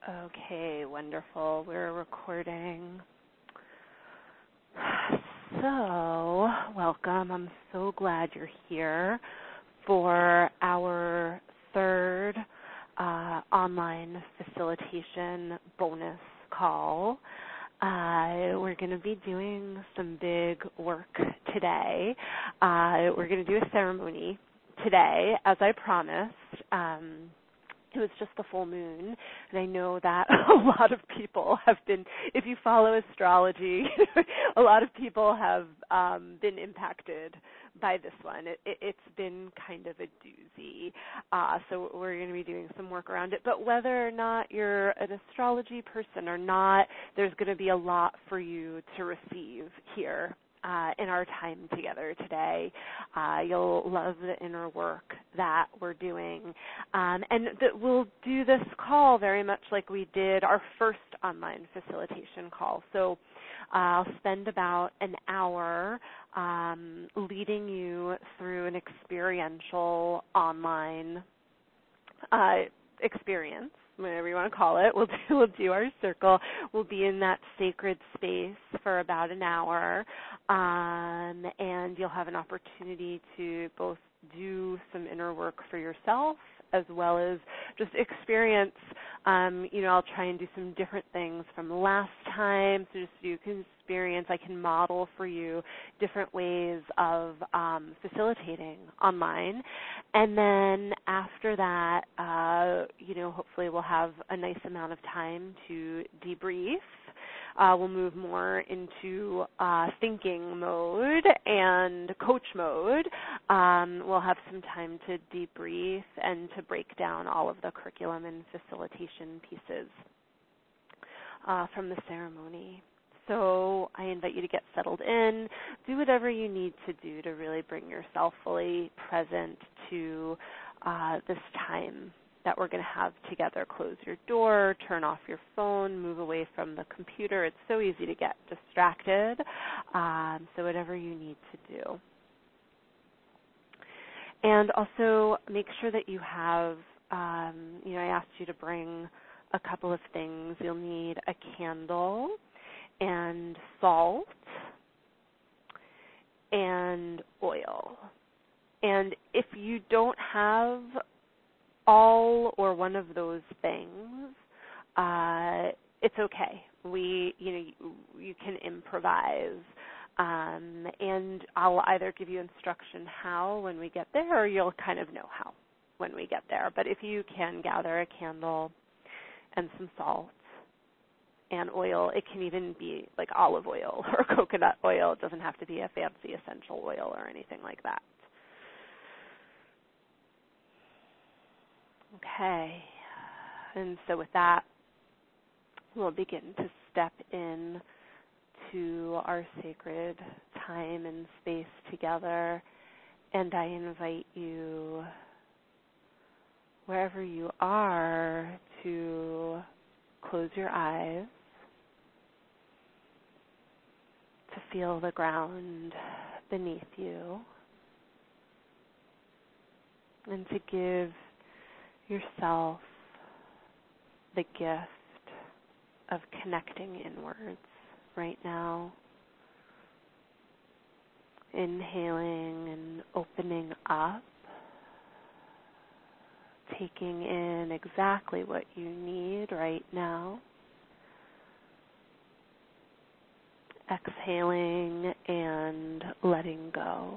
Okay, wonderful. We're recording. So, welcome. I'm so glad you're here for our third online facilitation bonus call. We're going to be doing some big work today. We're going to do a ceremony today, as I promised. It was just the full moon, and I know that a lot of people have been, if you follow astrology, a lot of people have been impacted by this one. It's been kind of a doozy, so we're going to be doing some work around it. But whether or not you're an astrology person or not, there's going to be a lot for you to receive here in our time together today. You'll love the inner work that we're doing. And we'll do this call very much like we did our first online facilitation call. So I'll spend about an hour leading you through an experiential online experience, whatever you want to call it. We'll do our circle. We'll be in that sacred space for about an hour, and you'll have an opportunity to both do some inner work for yourself as well as just experience. I'll try and do some different things from last time, so just so you can experience. I can model for you different ways of facilitating online. And then after that, hopefully we'll have a nice amount of time to debrief. We'll move more into thinking mode and coach mode. We'll have some time to debrief and to break down all of the curriculum and facilitation pieces from the ceremony. So I invite you to get settled in, do whatever you need to do to really bring yourself fully present to this time that we're going to have together. Close your door, turn off your phone, move away from the computer. It's so easy to get distracted, so whatever you need to do. And also make sure that you have, I asked you to bring a couple of things. You'll need a candle and salt and oil. And if you don't have all or one of those things, it's okay. You can improvise, and I'll either give you instruction how when we get there, or you'll kind of know how when we get there. But if you can gather a candle and some salt and oil, it can even be like olive oil or coconut oil. It doesn't have to be a fancy essential oil or anything like that. Okay, and so with that, we'll begin to step in to our sacred time and space together, and I invite you, wherever you are, to close your eyes, to feel the ground beneath you, and to give yourself the gift of connecting inwards right now. Inhaling and opening up, taking in exactly what you need right now. Exhaling and letting go.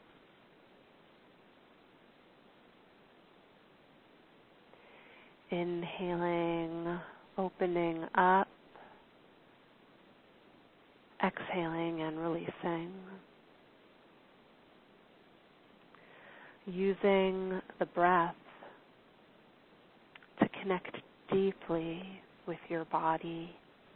Inhaling, opening up, exhaling and releasing. Using the breath to connect deeply with your body.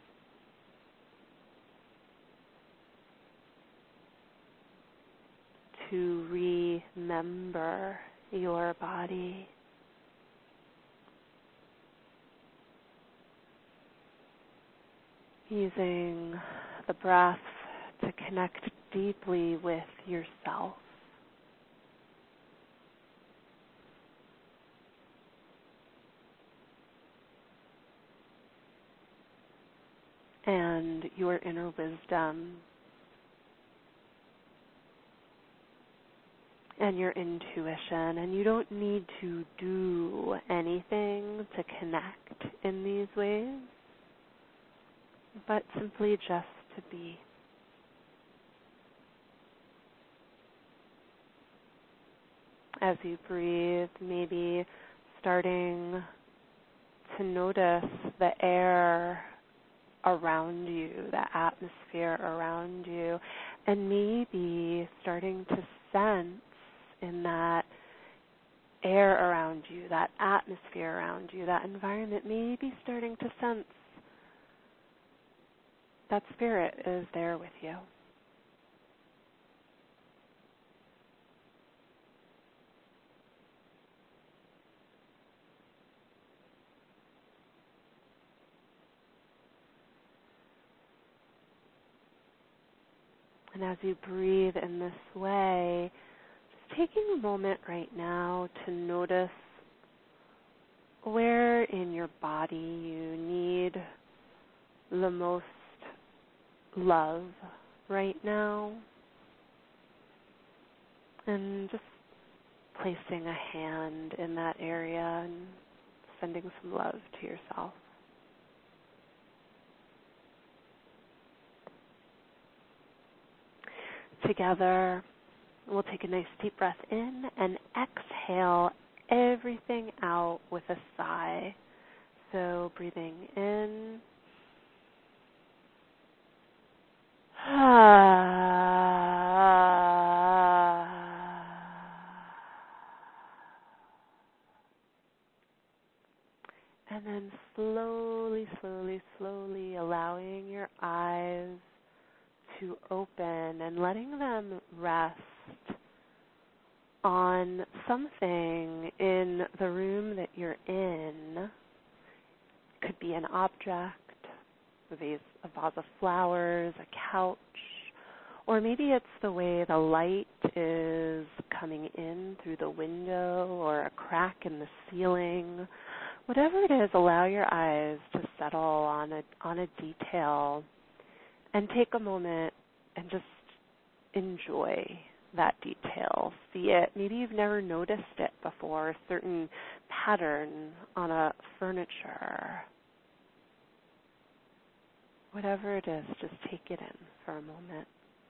To remember your body. Using the breath to connect deeply with yourself. and your inner wisdom and your intuition, and you don't need to do anything to connect in these ways, but simply just to be. As you breathe, maybe starting to notice the air around you, the atmosphere around you, and maybe starting to sense in that air around you, that atmosphere around you, that environment, maybe starting to sense that spirit is there with you. And as you breathe in this way, just taking a moment right now to notice where in your body you need the most love right now. And just placing a hand in that area and sending some love to yourself. Together, we'll take a nice deep breath in and exhale everything out with a sigh. So breathing in. And then slowly, slowly, slowly allowing your eyes to open and letting them rest on something in the room that you're in. Could be an object, a vase of flowers, a couch, or maybe it's the way the light is coming in through the window or a crack in the ceiling. Whatever it is, allow your eyes to settle on a detail and take a moment and just enjoy that detail. See it. Maybe you've never noticed it before, a certain pattern on a furniture. Whatever it is, just take it in for a moment.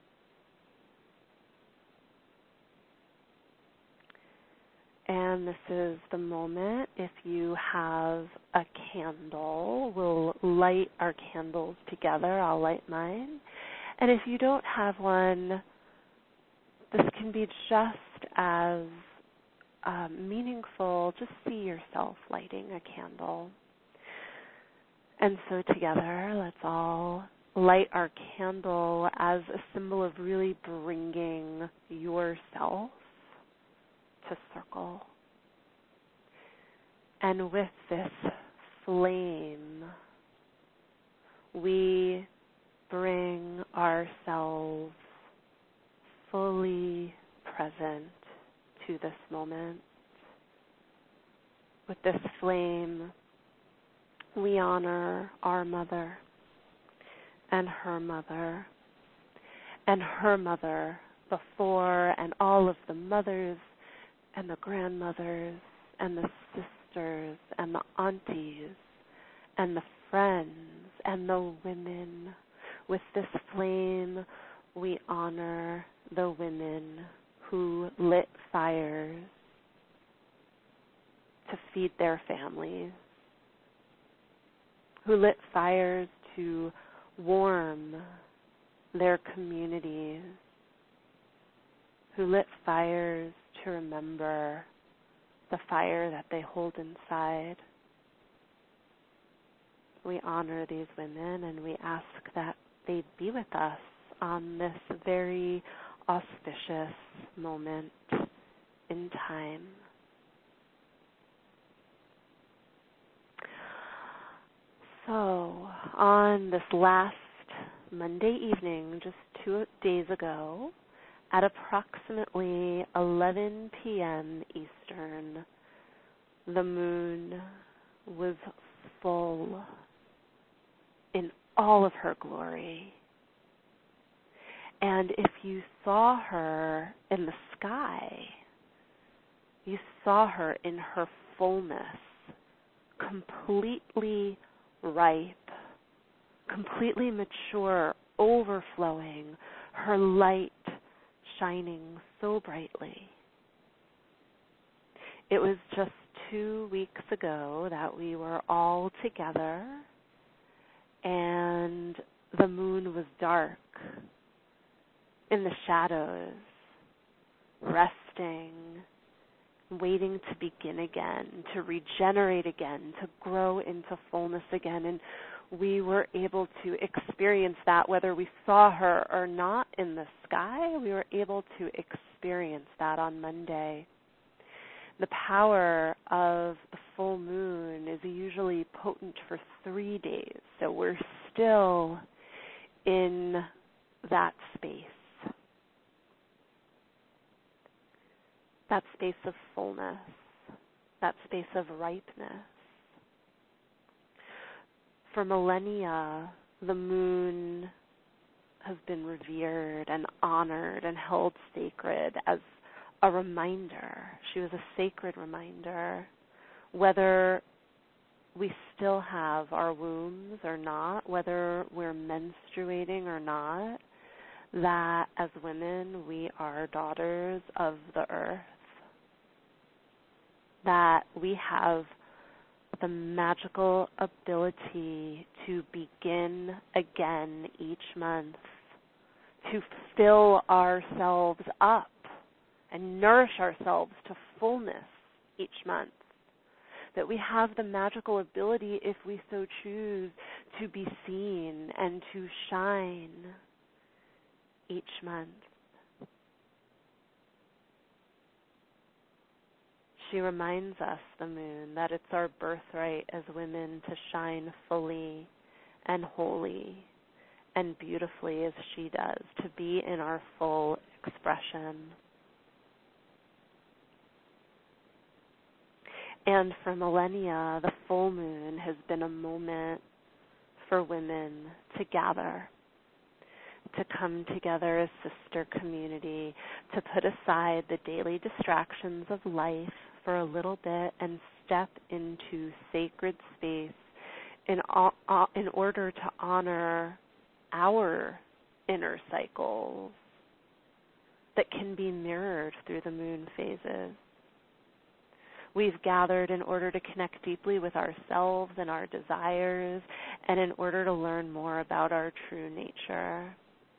And this is the moment, if you have a candle, we'll light our candles together. I'll light mine. And if you don't have one, this can be just as meaningful. Just see yourself lighting a candle. And so together, let's all light our candle as a symbol of really bringing yourself to circle. And with this flame, we bring ourselves fully present to this moment. With this flame, we honor our mother and her mother before, and all of the mothers and the grandmothers and the sisters and the aunties and the friends and the women. With this flame, we honor the women who lit fires to feed their families, who lit fires to warm their communities, who lit fires to remember the fire that they hold inside. We honor these women and we ask that they be with us on this very auspicious moment in time. So, on this last Monday evening, just 2 days ago, at approximately 11 p.m. Eastern, the moon was full in all of her glory. And if you saw her in the sky, you saw her in her fullness, completely ripe, completely mature, overflowing, her light shining so brightly. It was just 2 weeks ago that we were all together and the moon was dark in the shadows, resting, waiting to begin again, to regenerate again, to grow into fullness again. And we were able to experience that whether we saw her or not in the sky. We were able to experience that on Monday. The power of the full moon is usually potent for 3 days, so we're still in that space of fullness, that space of ripeness. For millennia, the moon has been revered and honored and held sacred as a reminder. She was a sacred reminder, whether we still have our wombs or not, whether we're menstruating or not, that as women we are daughters of the earth, that we have the magical ability to begin again each month, to fill ourselves up and nourish ourselves to fullness each month. That we have the magical ability, if we so choose, to be seen and to shine each month. She reminds us, the moon, that it's our birthright as women to shine fully and wholly and beautifully as she does, to be in our full expression. And for millennia, the full moon has been a moment for women to gather, to come together as sister community, to put aside the daily distractions of life for a little bit and step into sacred space in order to honor our inner cycles that can be mirrored through the moon phases. We've gathered in order to connect deeply with ourselves and our desires, and in order to learn more about our true nature.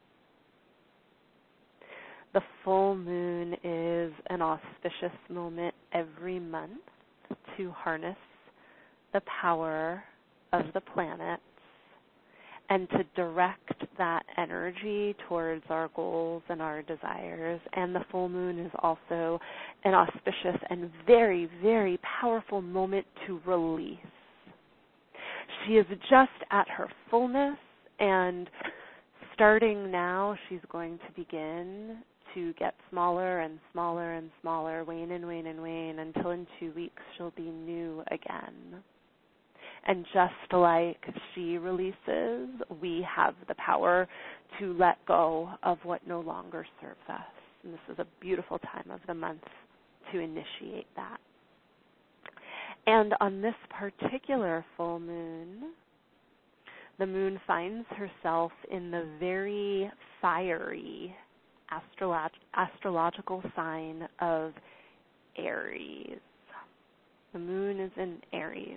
The full moon is an auspicious moment every month to harness the power of the planets and to direct that energy towards our goals and our desires. And the full moon is also an auspicious and very, very powerful moment to release. She is just at her fullness, and starting now, she's going to begin to get smaller and smaller and smaller, wane and wane and wane, until in 2 weeks she'll be new again. And just like she releases, we have the power to let go of what no longer serves us. And this is a beautiful time of the month to initiate that. And on this particular full moon, the moon finds herself in the very fiery astrological sign of Aries. The moon is in Aries.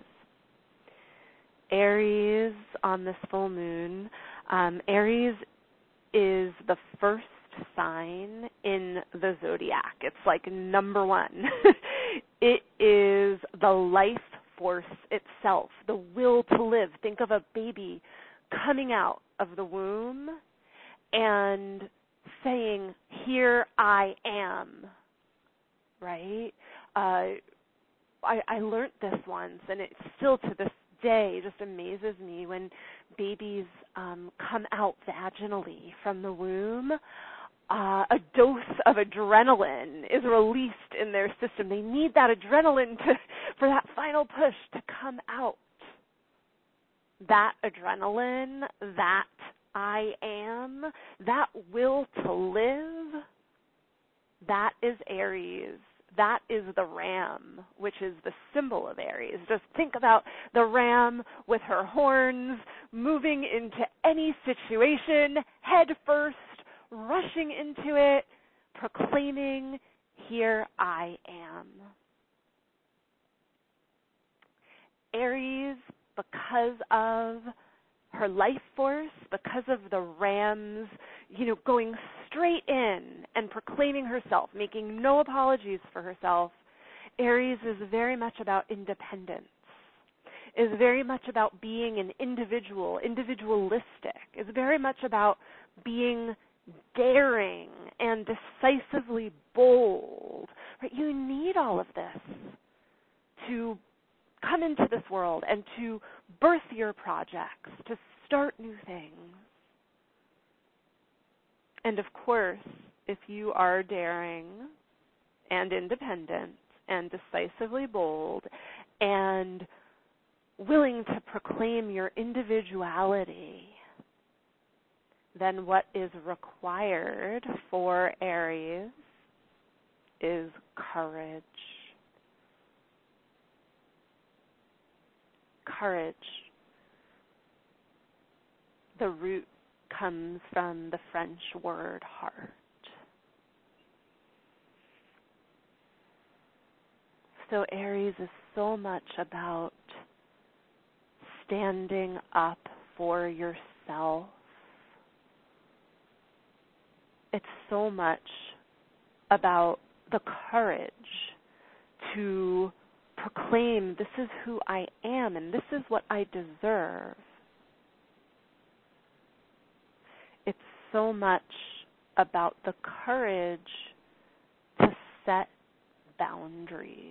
Aries on this full moon, Aries is the first sign in the zodiac. It's like number one. It is the life force itself, the will to live. Think of a baby coming out of the womb and saying, "Here I am," right? I learned this once, and it still to this day just amazes me when babies come out vaginally from the womb. A dose of adrenaline is released in their system. They need that adrenaline for that final push to come out. that adrenaline, that I am, that will to live, that is Aries. That is the ram, which is the symbol of Aries. Just think about the ram with her horns moving into any situation, head first, rushing into it, proclaiming, "Here I am." Aries, because of her life force, because of the ram's, going straight in and proclaiming herself, making no apologies for herself, Aries is very much about independence, is very much about being an individual, individualistic, is very much about being daring and decisively bold. Right? You need all of this to come into this world and to birth your projects, to start new things. And of course, if you are daring and independent and decisively bold and willing to proclaim your individuality, then what is required for Aries is courage. Courage. The root comes from the French word heart. So Aries is so much about standing up for yourself. It's so much about the courage to proclaim, this is who I am and this is what I deserve. It's so much about the courage to set boundaries.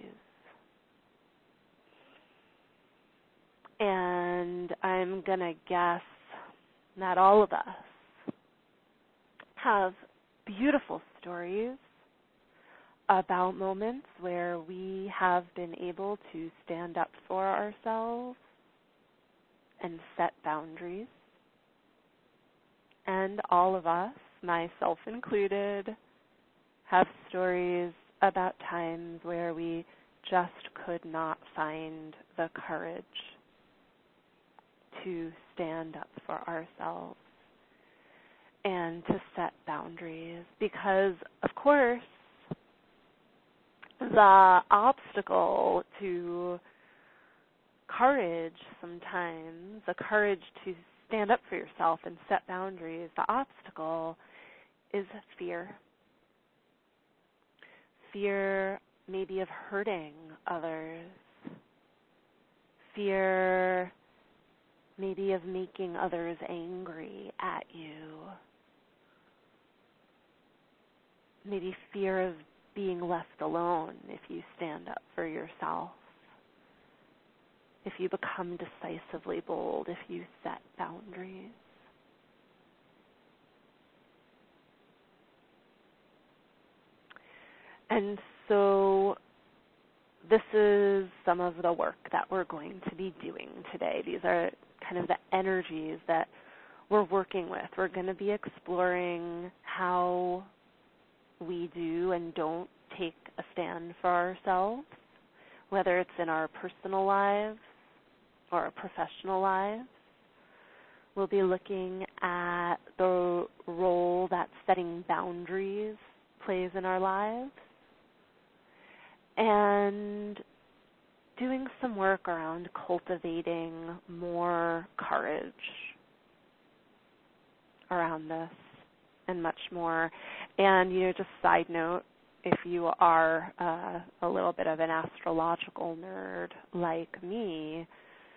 And I'm going to guess that all of us have beautiful stories about moments where we have been able to stand up for ourselves and set boundaries. And all of us, myself included, have stories about times where we just could not find the courage to stand up for ourselves and to set boundaries. Because, of course, the obstacle to courage sometimes, the courage to stand up for yourself and set boundaries, the obstacle is fear. Fear maybe of hurting others. Fear maybe of making others angry at you. Maybe fear of being left alone if you stand up for yourself. If you become decisively bold, if you set boundaries. And so this is some of the work that we're going to be doing today. These are kind of the energies that we're working with. We're going to be exploring how we do and don't take a stand for ourselves, whether it's in our personal lives or our professional lives. We'll be looking at the role that setting boundaries plays in our lives and doing some work around cultivating more courage around this and much more. And, just side note, if you are a little bit of an astrological nerd like me,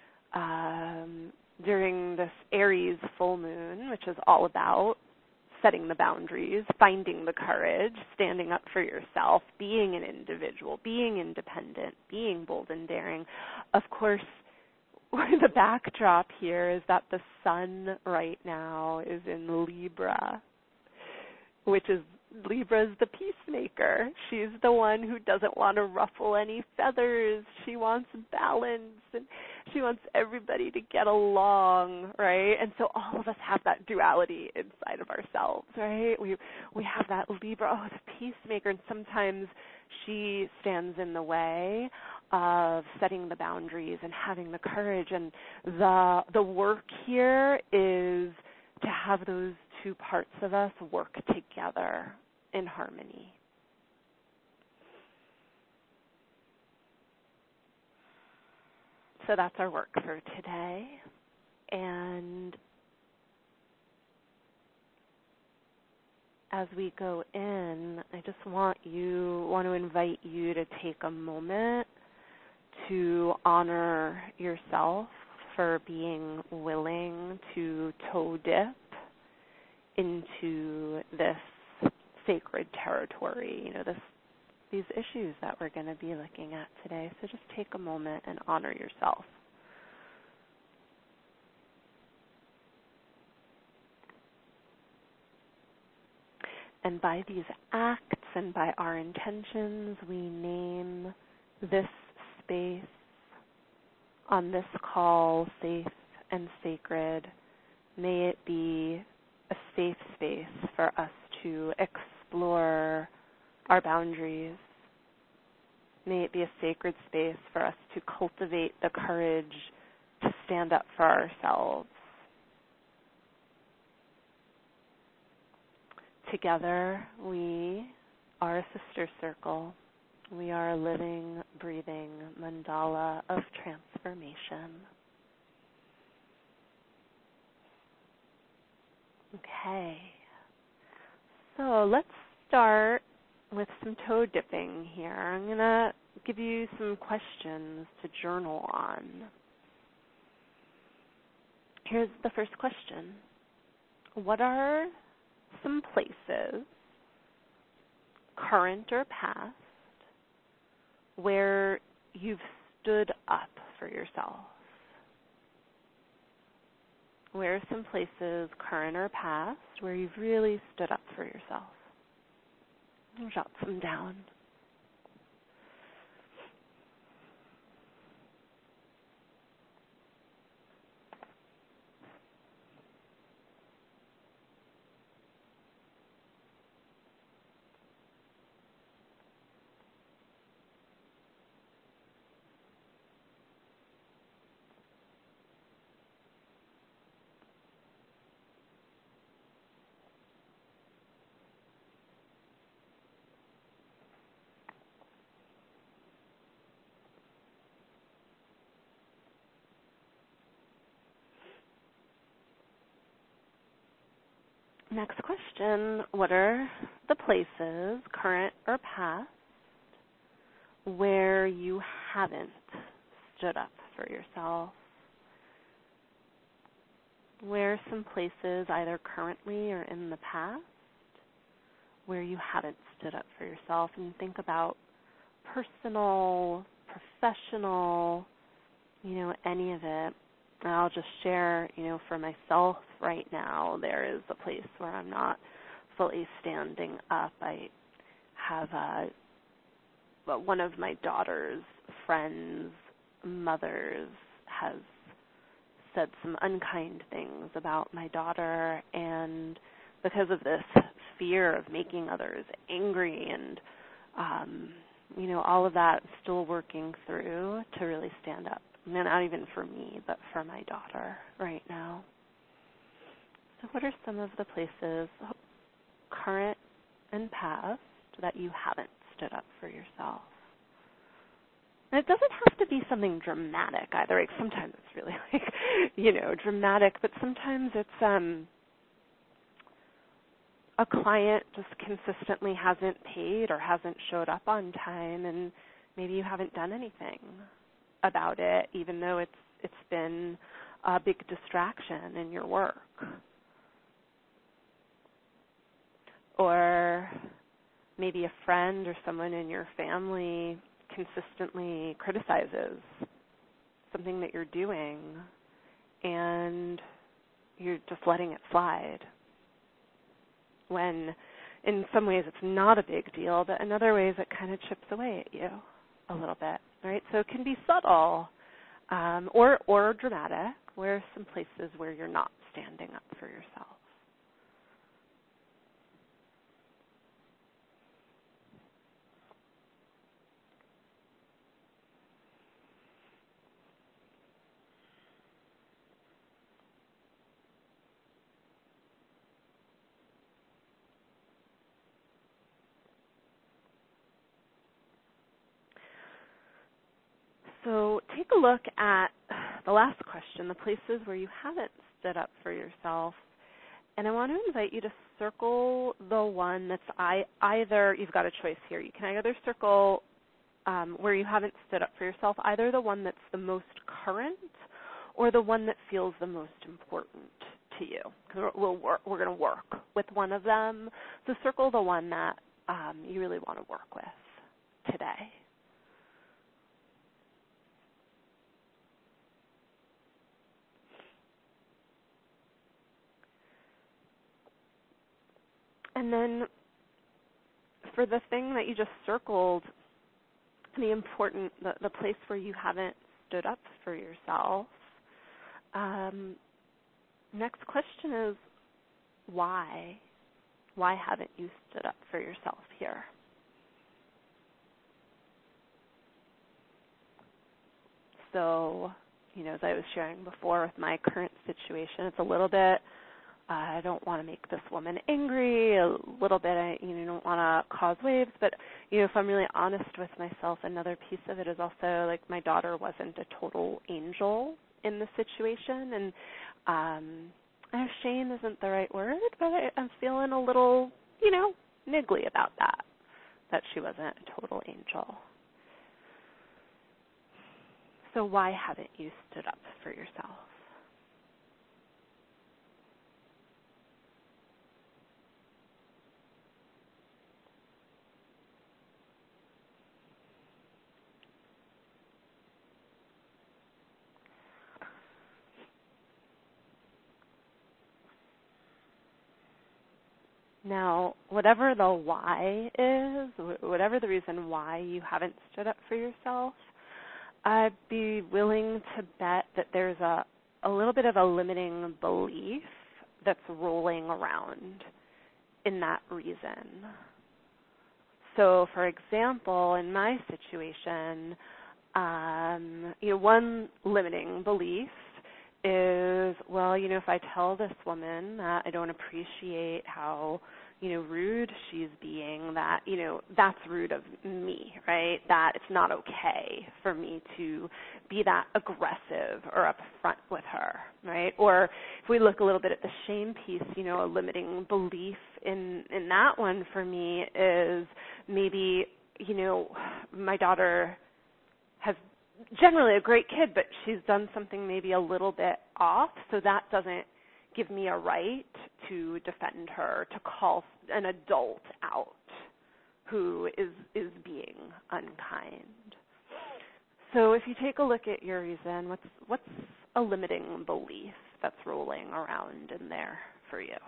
during this Aries full moon, which is all about setting the boundaries, finding the courage, standing up for yourself, being an individual, being independent, being bold and daring. Of course, the backdrop here is that the sun right now is in Libra, which is Libra's the peacemaker. She's the one who doesn't want to ruffle any feathers. She wants balance, and She wants everybody to get along, right? And so all of us have that duality inside of ourselves, right? We have that Libra, the peacemaker, and sometimes she stands in the way of setting the boundaries and having the courage. And the work here is to have those two parts of us work together in harmony. So that's our work for today. And as we go in, I just want to invite you to take a moment to honor yourself for being willing to toe dip into this sacred territory, these issues that we're going to be looking at today. So just take a moment and honor yourself. And by these acts and by our intentions, we name this space on this call safe and sacred. May it be a safe space for us to explore our boundaries. May it be a sacred space for us to cultivate the courage to stand up for ourselves. Together, we are a sister circle. We are a living, breathing mandala of transformation. Okay. So let's start with some toe dipping here. I'm going to give you some questions to journal on. Here's the first question. What are some places, current or past, where you've stood up for yourself? Where are some places, current or past, where you've really stood up for yourself? Jot some down. Next question, what are the places, current or past, where you haven't stood up for yourself? Where are some places, either currently or in the past, where you haven't stood up for yourself? And think about personal, professional, any of it. I'll just share, for myself right now, there is a place where I'm not fully standing up. I have one of my daughter's friends' mothers has said some unkind things about my daughter, and because of this fear of making others angry and, all of that, still working through to really stand up. Not even for me, but for my daughter right now. So what are some of the places, current and past, that you haven't stood up for yourself? And it doesn't have to be something dramatic either. Like sometimes it's really dramatic, but sometimes it's a client just consistently hasn't paid or hasn't showed up on time, and maybe you haven't done anything about it, even though it's been a big distraction in your work. Or maybe a friend or someone in your family consistently criticizes something that you're doing, and you're just letting it slide. When in some ways it's not a big deal, but in other ways it kind of chips away at you a little bit. Right? So it can be subtle, or dramatic. Where are some places where you're not standing up for yourself? So take a look at the last question, the places where you haven't stood up for yourself. And I want to invite you to circle the one that's either, you've got a choice here. You can either circle where you haven't stood up for yourself, either the one that's the most current or the one that feels the most important to you. Because we're going to work with one of them. So circle the one that you really want to work with today. And then for the thing that you just circled, the place where you haven't stood up for yourself, next question is why? Why haven't you stood up for yourself here? So, as I was sharing before with my current situation, it's a little bit, I don't want to make this woman angry, a little bit, I don't want to cause waves, but, if I'm really honest with myself, another piece of it is also, like, my daughter wasn't a total angel in the situation, and shame isn't the right word, but I'm feeling a little, niggly about that she wasn't a total angel. So why haven't you stood up for yourself? Now, whatever the why is, whatever the reason why you haven't stood up for yourself, I'd be willing to bet that there's a little bit of a limiting belief that's rolling around in that reason. So, for example, in my situation, one limiting belief is, well, if I tell this woman that I don't appreciate how, rude she's being, that, that's rude of me, right? That it's not okay for me to be that aggressive or upfront with her, right? Or if we look a little bit at the shame piece, a limiting belief in that one for me is maybe, my daughter has generally a great kid, but she's done something maybe a little bit off, so that doesn't give me a right to defend her, to call an adult out who is being unkind. So if you take a look at your reason, what's a limiting belief that's rolling around in there for you?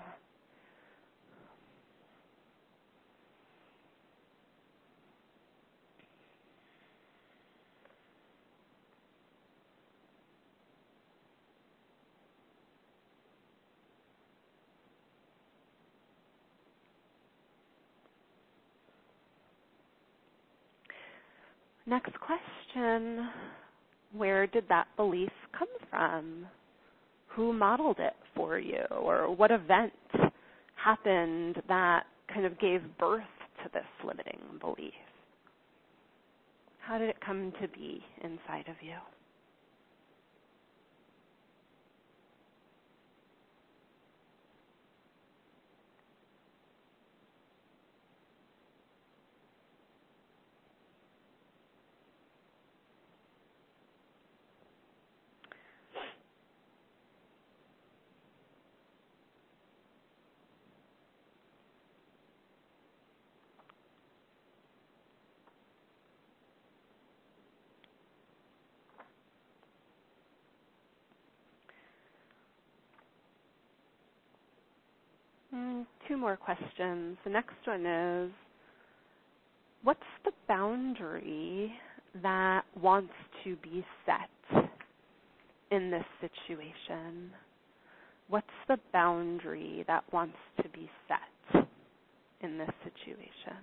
Next question, where did that belief come from? Who modeled it for you? Or what event happened that kind of gave birth to this limiting belief? How did it come to be inside of you? Two more questions. The next one is, what's the boundary that wants to be set in this situation? What's the boundary that wants to be set in this situation?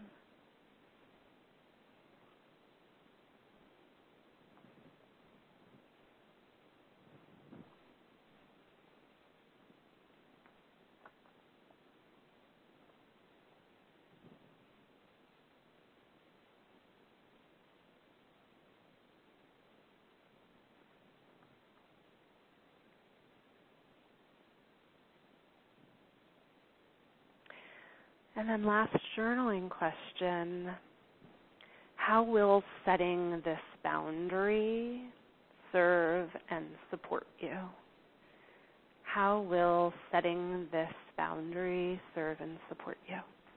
And then last journaling question, how will setting this boundary serve and support you? How will setting this boundary serve and support you?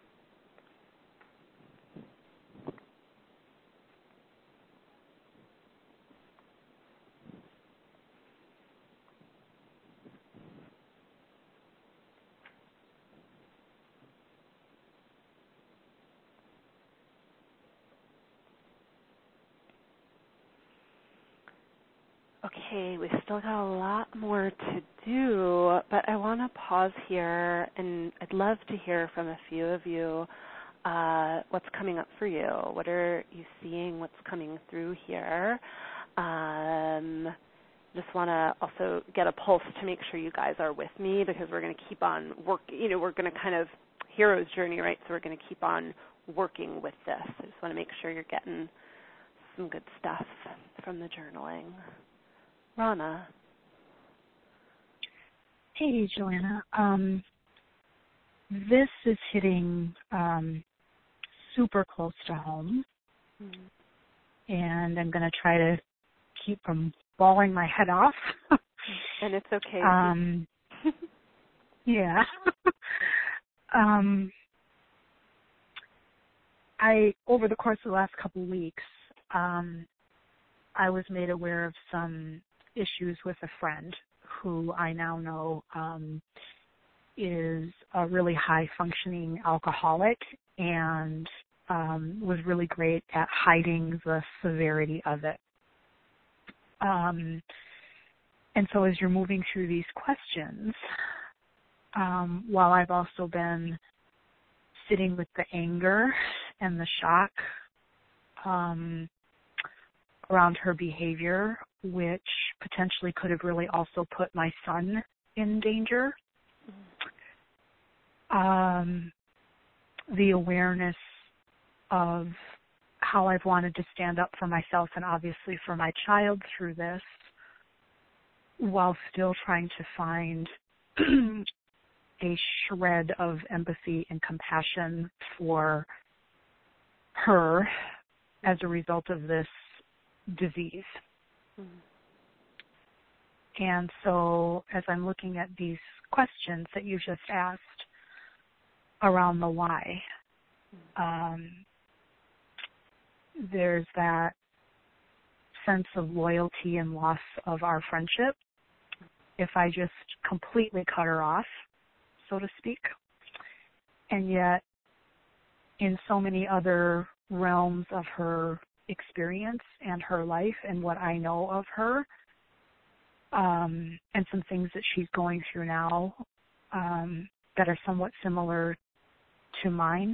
Okay, we've still got a lot more to do, but I want to pause here, and I'd love to hear from a few of you what's coming up for you. What are you seeing? What's coming through here? Just want to also get a pulse to make sure you guys are with me, because we're going to keep on working. We're going to kind of hero's journey, right? So we're going to keep on working with this. I just want to make sure you're getting some good stuff from the journaling. Rana. Hey, Joanna. This is hitting super close to home, and I'm going to try to keep from bawling my head off. And it's okay. Yeah. Over the course of the last couple of weeks, I was made aware of some issues with a friend who I now know is a really high-functioning alcoholic and was really great at hiding the severity of it. And so as you're moving through these questions, while I've also been sitting with the anger and the shock around her behavior, which potentially could have really also put my son in danger. The awareness of how I've wanted to stand up for myself and obviously for my child through this, while still trying to find a shred of empathy and compassion for her as a result of this disease. And so as I'm looking at these questions that you just asked around the why, there's that sense of loyalty and loss of our friendship if I just completely cut her off, so to speak. And yet, in so many other realms of her experience and her life and what I know of her, and some things that she's going through now that are somewhat similar to mine.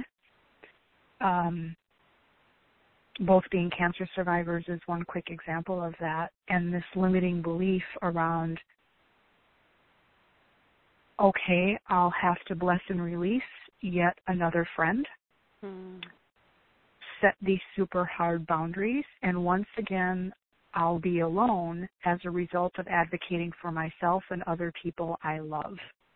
Both being cancer survivors is one quick example of that, and this limiting belief around, okay, I'll have to bless and release yet another friend, set these super hard boundaries, and once again, I'll be alone as a result of advocating for myself and other people I love.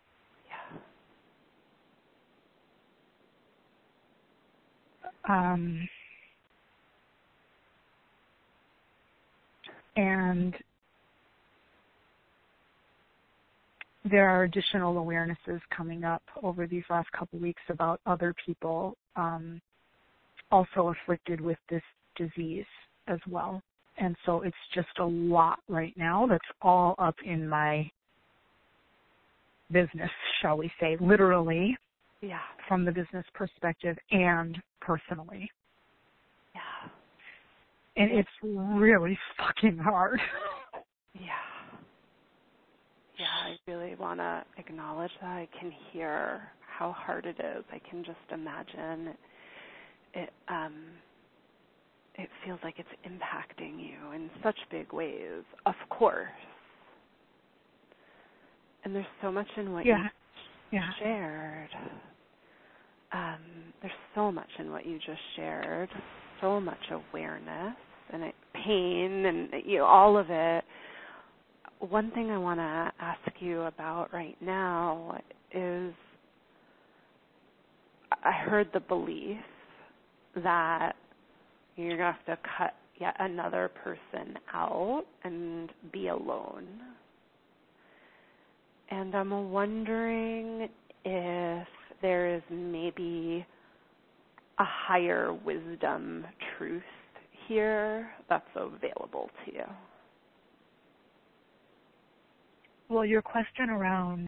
And there are additional awarenesses coming up over these last couple of weeks about other people also afflicted with this disease as well. And so it's just a lot right now that's all up in my business, shall we say, literally, from the business perspective and personally. And it's really fucking hard. want to acknowledge that. I can hear how hard it is. I can just imagine it. It feels like it's impacting you in such big ways, of course. And there's so much in what you shared. There's so much in what you just shared. So much awareness and pain and all of it. One thing I want to ask you about right now is I heard the belief that you're going to have to cut yet another person out and be alone. And I'm wondering if there is maybe a higher wisdom truth here that's available to you. Well, your question around,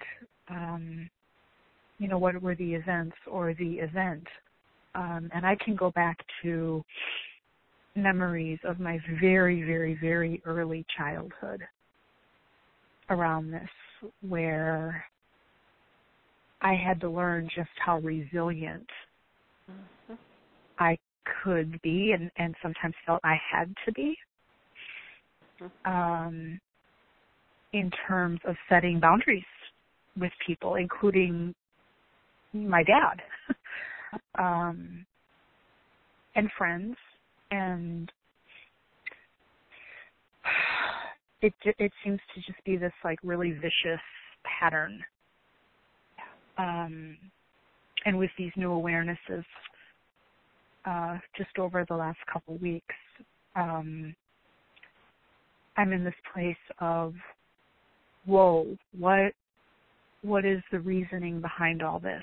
what were the events or the event, and I can go back to memories of my very, very, very early childhood around this, where I had to learn just how resilient I could be and sometimes felt I had to be in terms of setting boundaries with people, including my dad and friends. And it seems to just be this like really vicious pattern. And with these new awarenesses, just over the last couple weeks, I'm in this place of, whoa, what is the reasoning behind all this?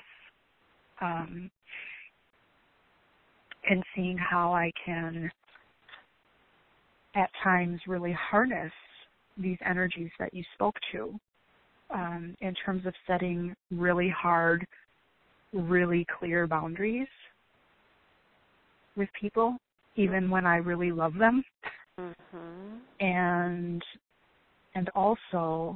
And seeing how I can, at times, really harness these energies that you spoke to, in terms of setting really hard, really clear boundaries with people, even when I really love them. And also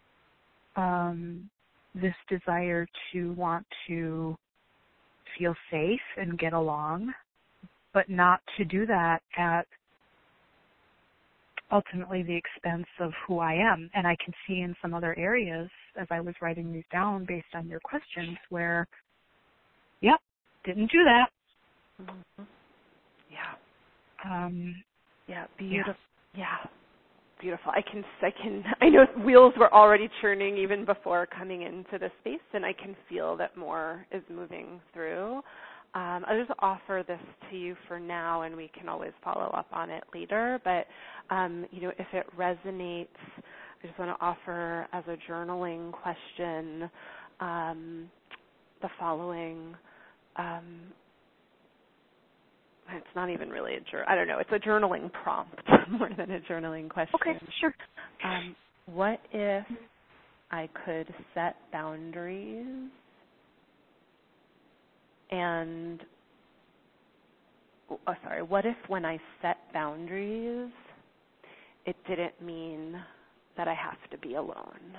this desire to want to feel safe and get along, but not to do that at ultimately the expense of who I am. And I can see in some other areas, as I was writing these down based on your questions, where, didn't do that. Beautiful. Beautiful. I know wheels were already churning even before coming into the space, and I can feel that more is moving through. I'll just offer this to you for now, and we can always follow up on it later. But, if it resonates, I just want to offer as a journaling question the following. It's not even really it's a journaling prompt more than a journaling question. Okay, sure. What if I could set boundaries what if when I set boundaries, it didn't mean that I have to be alone?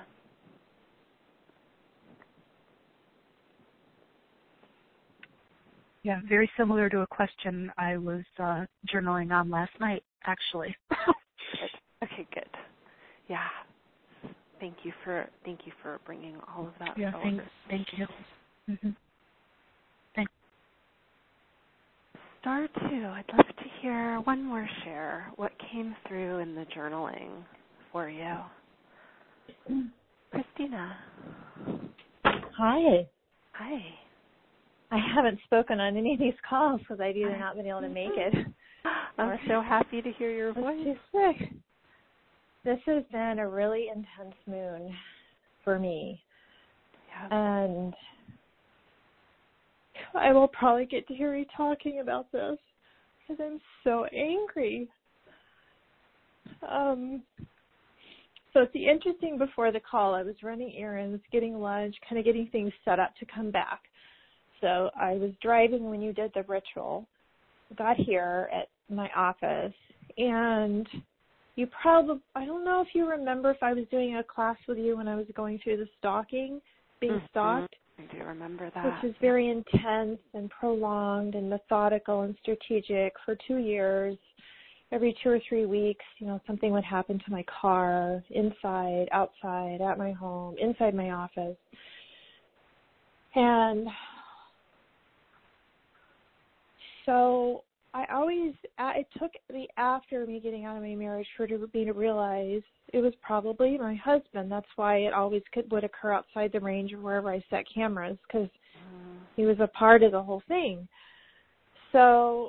Yeah, very similar to a question I was journaling on last night, actually. Okay, good. Yeah. Thank you for bringing all of that forward. Thank you. Mm-hmm. Thanks. Star 2, I'd love to hear one more share. What came through in the journaling for you? Christina. Hi. Hi. I haven't spoken on any of these calls because I've either not been able to make it. I'm so happy to hear your voice. Too sick. This has been a really intense moon for me. Yeah. And I will probably get to hear you talking about this because I'm so angry. So it's interesting, before the call, I was running errands, getting lunch, kind of getting things set up to come back. So I was driving when you did the ritual, got here at my office, and I don't know if you remember if I was doing a class with you when I was going through the stalking, being stalked. I do remember that. Which is very intense and prolonged and methodical and strategic for 2 years. Every 2 or 3 weeks, something would happen to my car, inside, outside, at my home, inside my office. And so it took me after me getting out of my marriage for me to realize it was probably my husband. That's why it always would occur outside the range of wherever I set cameras, because he was a part of the whole thing. So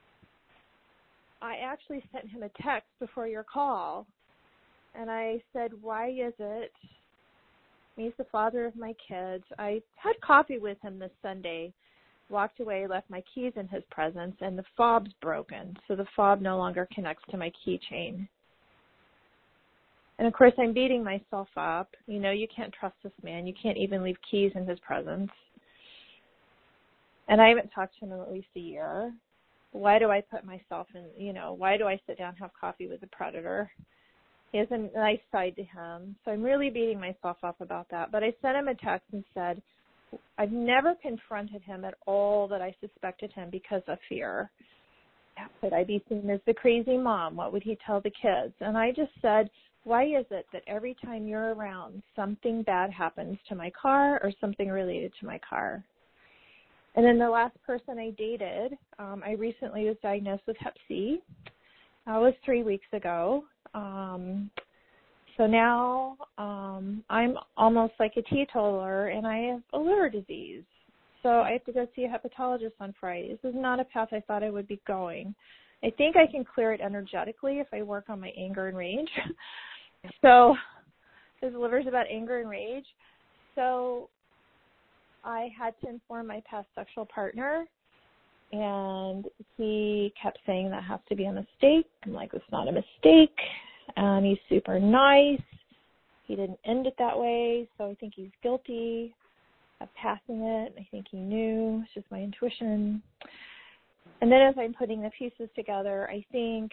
I actually sent him a text before your call, and I said, why is it? He's the father of my kids. I had coffee with him this Sunday, walked away, left my keys in his presence, and the fob's broken. So the fob no longer connects to my keychain. And, of course, I'm beating myself up. You can't trust this man. You can't even leave keys in his presence. And I haven't talked to him in at least a year. Why do I put myself in, why do I sit down and have coffee with a predator? He has a nice side to him. So I'm really beating myself up about that. But I sent him a text and said, I've never confronted him at all that I suspected him because of fear. Could I be seen as the crazy mom? What would he tell the kids? And I just said, why is it that every time you're around, something bad happens to my car or something related to my car? And then the last person I dated, I recently was diagnosed with Hep C. That was 3 weeks ago. So now I'm almost like a teetotaler, and I have a liver disease. So I have to go see a hepatologist on Friday. This is not a path I thought I would be going. I think I can clear it energetically if I work on my anger and rage. So his liver's about anger and rage. So I had to inform my past sexual partner, and he kept saying that has to be a mistake. I'm like, it's not a mistake. He's super nice. He didn't end it that way, so I think he's guilty of passing it. I think he knew. It's just my intuition. And then as I'm putting the pieces together, I think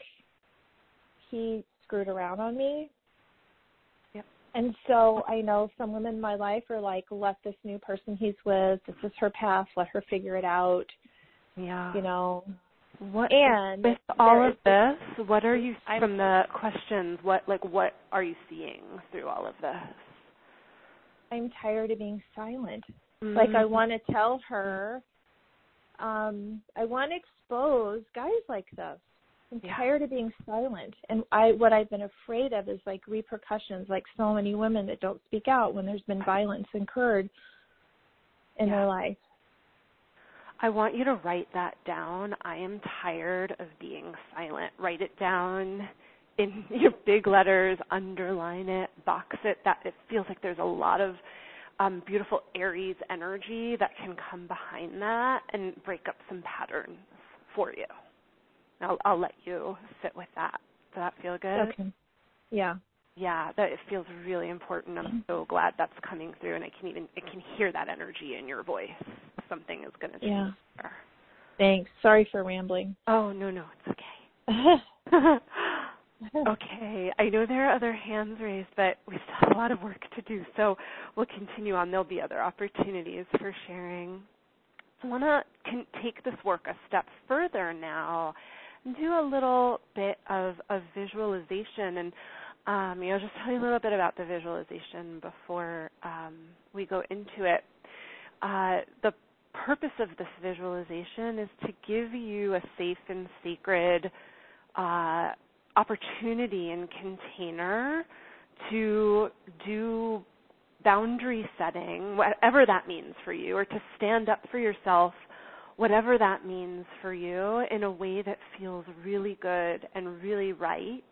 he screwed around on me. Yep. And so I know some women in my life are like, let this new person he's with, this is her path, let her figure it out. Yeah. With all of this, what are you, from the questions, what are you seeing through all of this? I'm tired of being silent. Mm-hmm. Like, I want to tell her, I want to expose guys like this. I'm tired of being silent. And what I've been afraid of is, like, repercussions, like so many women that don't speak out when there's been violence incurred in their life. I want you to write that down. I am tired of being silent. Write it down in your big letters, underline it, box it. That it feels like there's a lot of beautiful Aries energy that can come behind that and break up some patterns for you. I'll let you sit with that. Does that feel good? Okay. Yeah. Yeah, that it feels really important. I'm so glad that's coming through, and I can hear that energy in your voice. Something is going to change there. Thanks. Sorry for rambling. Oh, no, it's okay. Okay. I know there are other hands raised, but we still have a lot of work to do, so we'll continue on. There'll be other opportunities for sharing. I want to take this work a step further now and do a little bit of visualization, and I'll just tell you a little bit about the visualization before we go into it. The purpose of this visualization is to give you a safe and sacred opportunity and container to do boundary setting, whatever that means for you, or to stand up for yourself, whatever that means for you, in a way that feels really good and really right,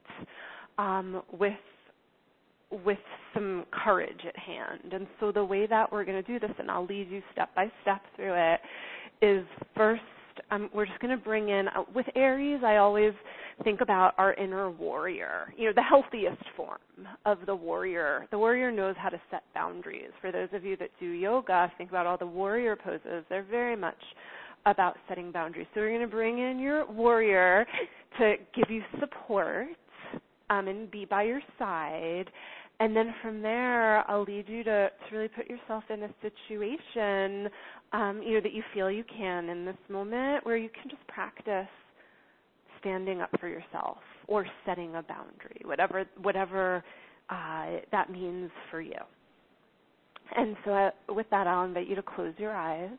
with some courage at hand. And so the way that we're going to do this, and I'll lead you step by step through it, is first we're just going to bring in, with Aries, I always think about our inner warrior, the healthiest form of the warrior. The warrior knows how to set boundaries. For those of you that do yoga, think about all the warrior poses. They're very much about setting boundaries. So we're going to bring in your warrior to give you support and be by your side. And then from there, I'll lead you to really put yourself in a situation, that you feel you can in this moment, where you can just practice standing up for yourself or setting a boundary, whatever that means for you. And so with that, I'll invite you to close your eyes.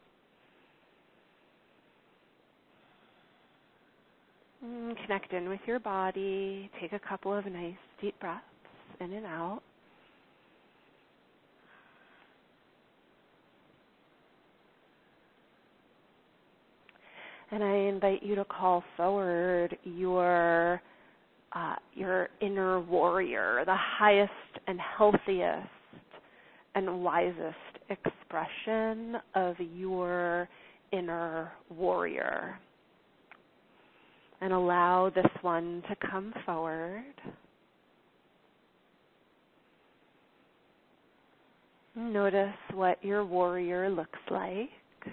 Connect in with your body. Take a couple of nice deep breaths in and out. And I invite you to call forward your inner warrior, the highest and healthiest and wisest expression of your inner warrior. And allow this one to come forward. Notice what your warrior looks like.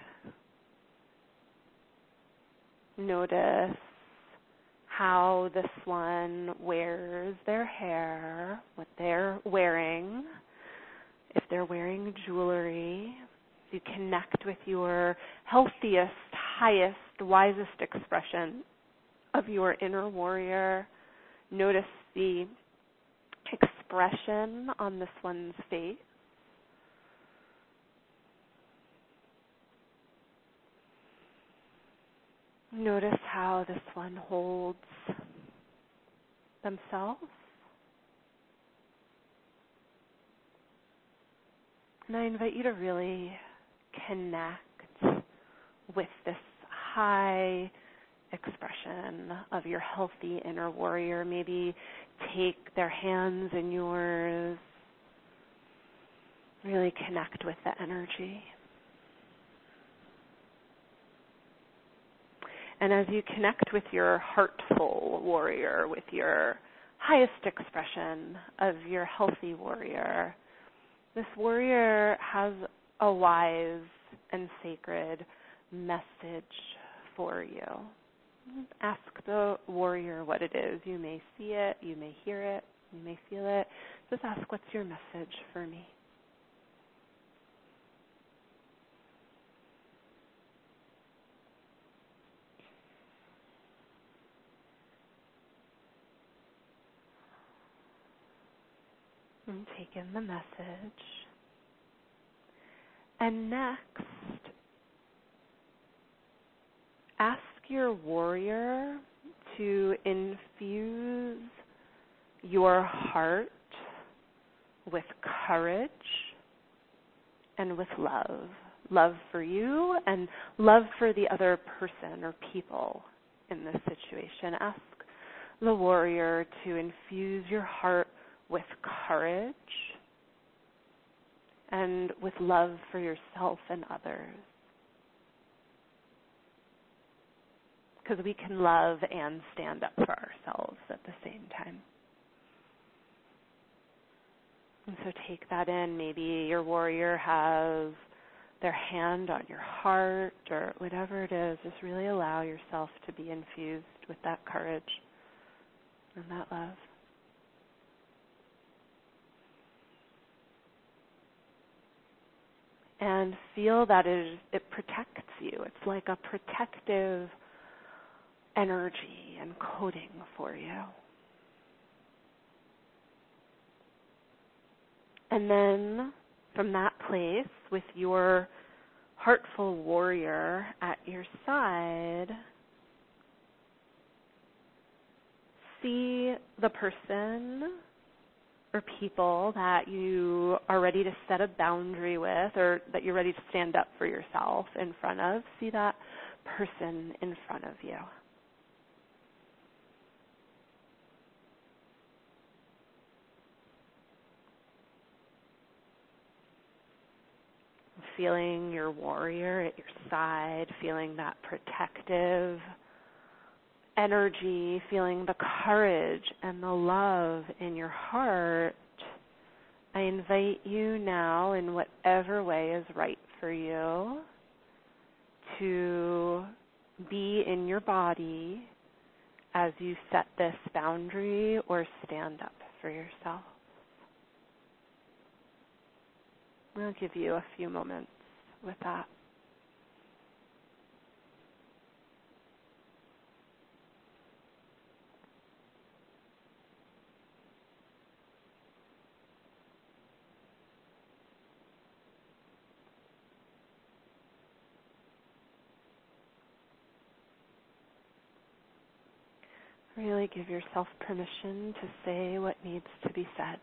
Notice how this one wears their hair, what they're wearing, if they're wearing jewelry. You connect with your healthiest, highest, wisest expression of your inner warrior. Notice the expression on this one's face. Notice how this one holds themselves. And I invite you to really connect with this high expression of your healthy inner warrior. Maybe take their hands in yours. Really connect with the energy. And as you connect with your heartful warrior, with your highest expression of your healthy warrior, this warrior has a wise and sacred message for you. Ask the warrior what it is. You may see it, you may hear it, you may feel it. Just ask, what's your message for me? And take in the message. And next, ask your warrior to infuse your heart with courage and with love. Love for you and love for the other person or people in this situation. Ask the warrior to infuse your heart with courage and with love for yourself and others. Because we can love and stand up for ourselves at the same time. And so take that in. Maybe your warrior has their hand on your heart or whatever it is. Just really allow yourself to be infused with that courage and that love. And feel that it protects you. It's like a protective energy and coating for you. And then from that place, with your heartful warrior at your side, see the person or people that you are ready to set a boundary with, or that you're ready to stand up for yourself in front of. See that person in front of you. Feeling your warrior at your side, feeling that protective energy, feeling the courage and the love in your heart, I invite you now, in whatever way is right for you, to be in your body as you set this boundary or stand up for yourself. I'll give you a few moments with that. Really give yourself permission to say what needs to be said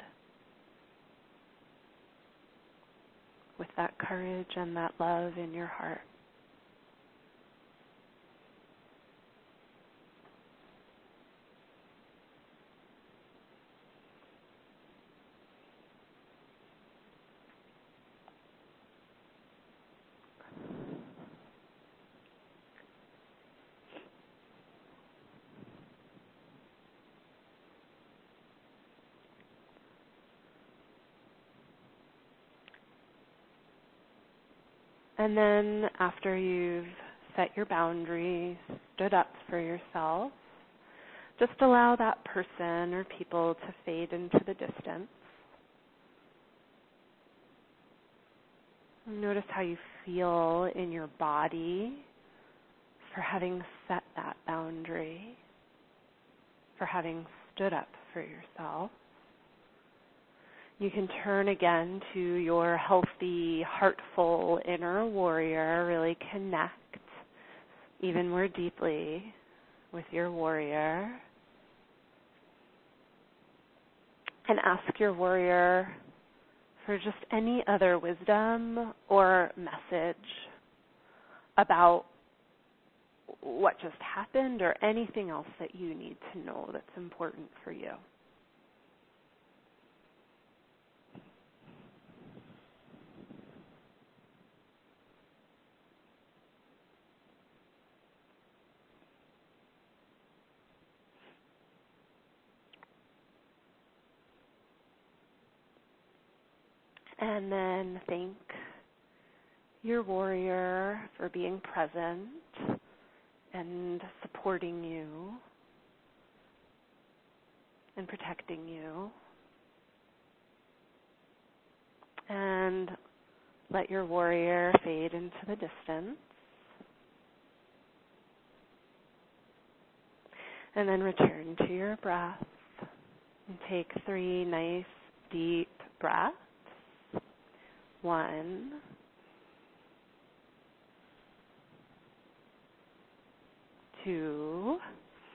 with that courage and that love in your heart. And then after you've set your boundaries, stood up for yourself, just allow that person or people to fade into the distance. Notice how you feel in your body for having set that boundary, for having stood up for yourself. You can turn again to your healthy, heartful inner warrior, really connect even more deeply with your warrior. And ask your warrior for just any other wisdom or message about what just happened or anything else that you need to know that's important for you. And then thank your warrior for being present and supporting you and protecting you. And let your warrior fade into the distance. And then return to your breath and take 3 nice, deep breaths. 1, 2,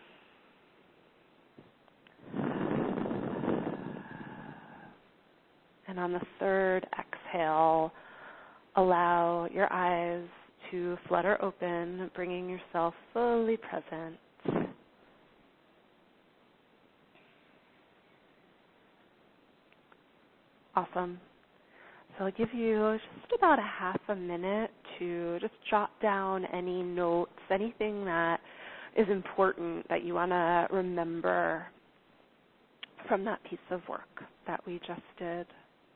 and on the 3rd exhale, allow your eyes to flutter open, bringing yourself fully present. Awesome. So I'll give you just about a half a minute to just jot down any notes, anything that is important that you want to remember from that piece of work that we just did.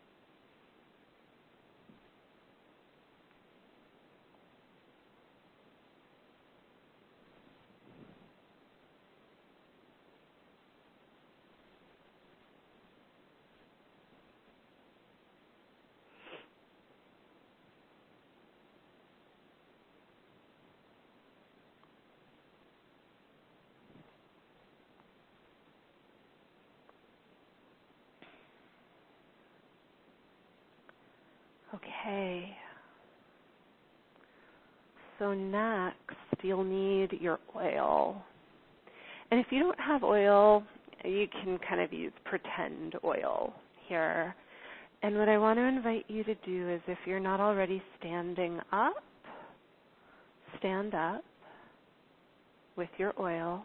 Okay. So next, you'll need your oil. And if you don't have oil, you can kind of use pretend oil here. And what I want to invite you to do is, if you're not already standing up, stand up with your oil.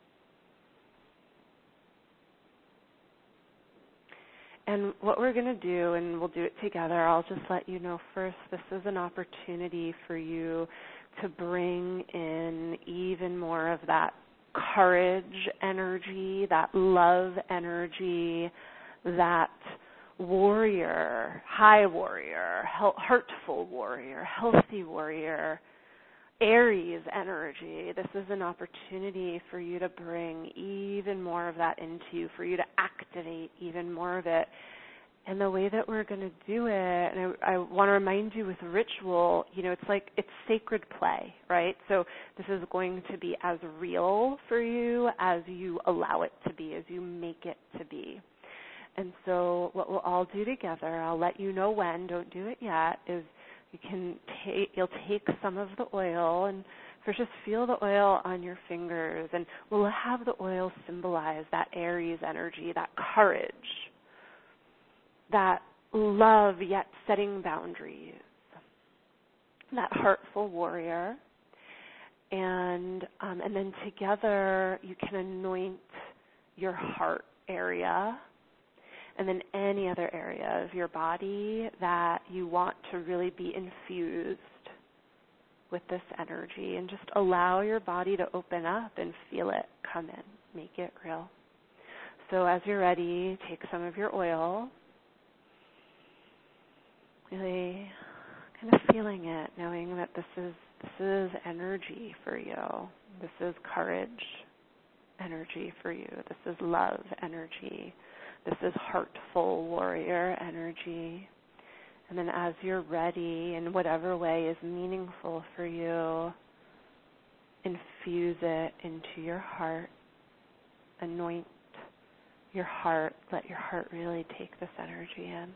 And what we're going to do, and we'll do it together, I'll just let you know first, this is an opportunity for you to bring in even more of that courage energy, that love energy, that warrior, high warrior, heartful warrior, healthy warrior Aries energy. This is an opportunity for you to bring even more of that into you, for you to activate even more of it. And the way that we're going to do it, and I want to remind you with ritual, it's sacred play, right? So this is going to be as real for you as you allow it to be, as you make it to be. And so what we'll all do together, I'll let you know when, don't do it yet, is you'll take some of the oil and first just feel the oil on your fingers, and we'll have the oil symbolize that Aries energy, that courage, that love yet setting boundaries, that heartful warrior. And then together you can anoint your heart area and then any other area of your body that you want to really be infused with this energy, and just allow your body to open up and feel it come in. Make it real. So as you're ready, take some of your oil, really kind of feeling it, knowing that this is energy for you. This is courage energy for you. This is love energy. This is heartful warrior energy. And then as you're ready, in whatever way is meaningful for you, infuse it into your heart. Anoint your heart. Let your heart really take this energy in.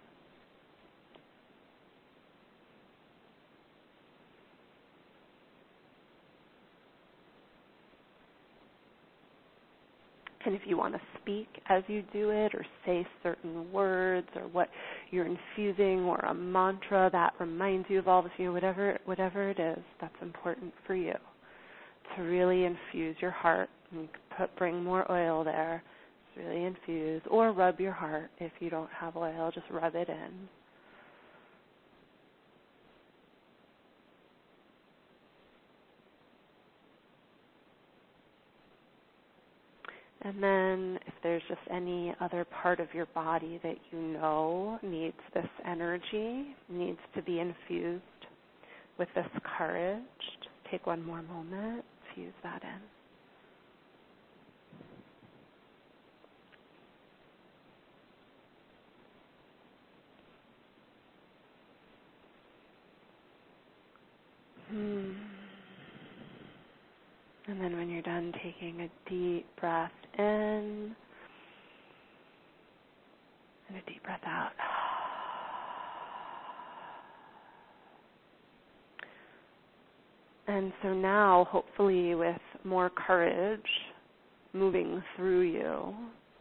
And if you want to speak as you do it, or say certain words, or what you're infusing, or a mantra that reminds you of all this, whatever it is that's important for you, to really infuse your heart. And bring more oil there. Just really infuse, or rub your heart if you don't have oil. Just rub it in. And then if there's just any other part of your body that you know needs this energy, needs to be infused with this courage, just take one more moment, infuse that in. And then when you're done, taking a deep breath in and a deep breath out. And so now, hopefully with more courage moving through you,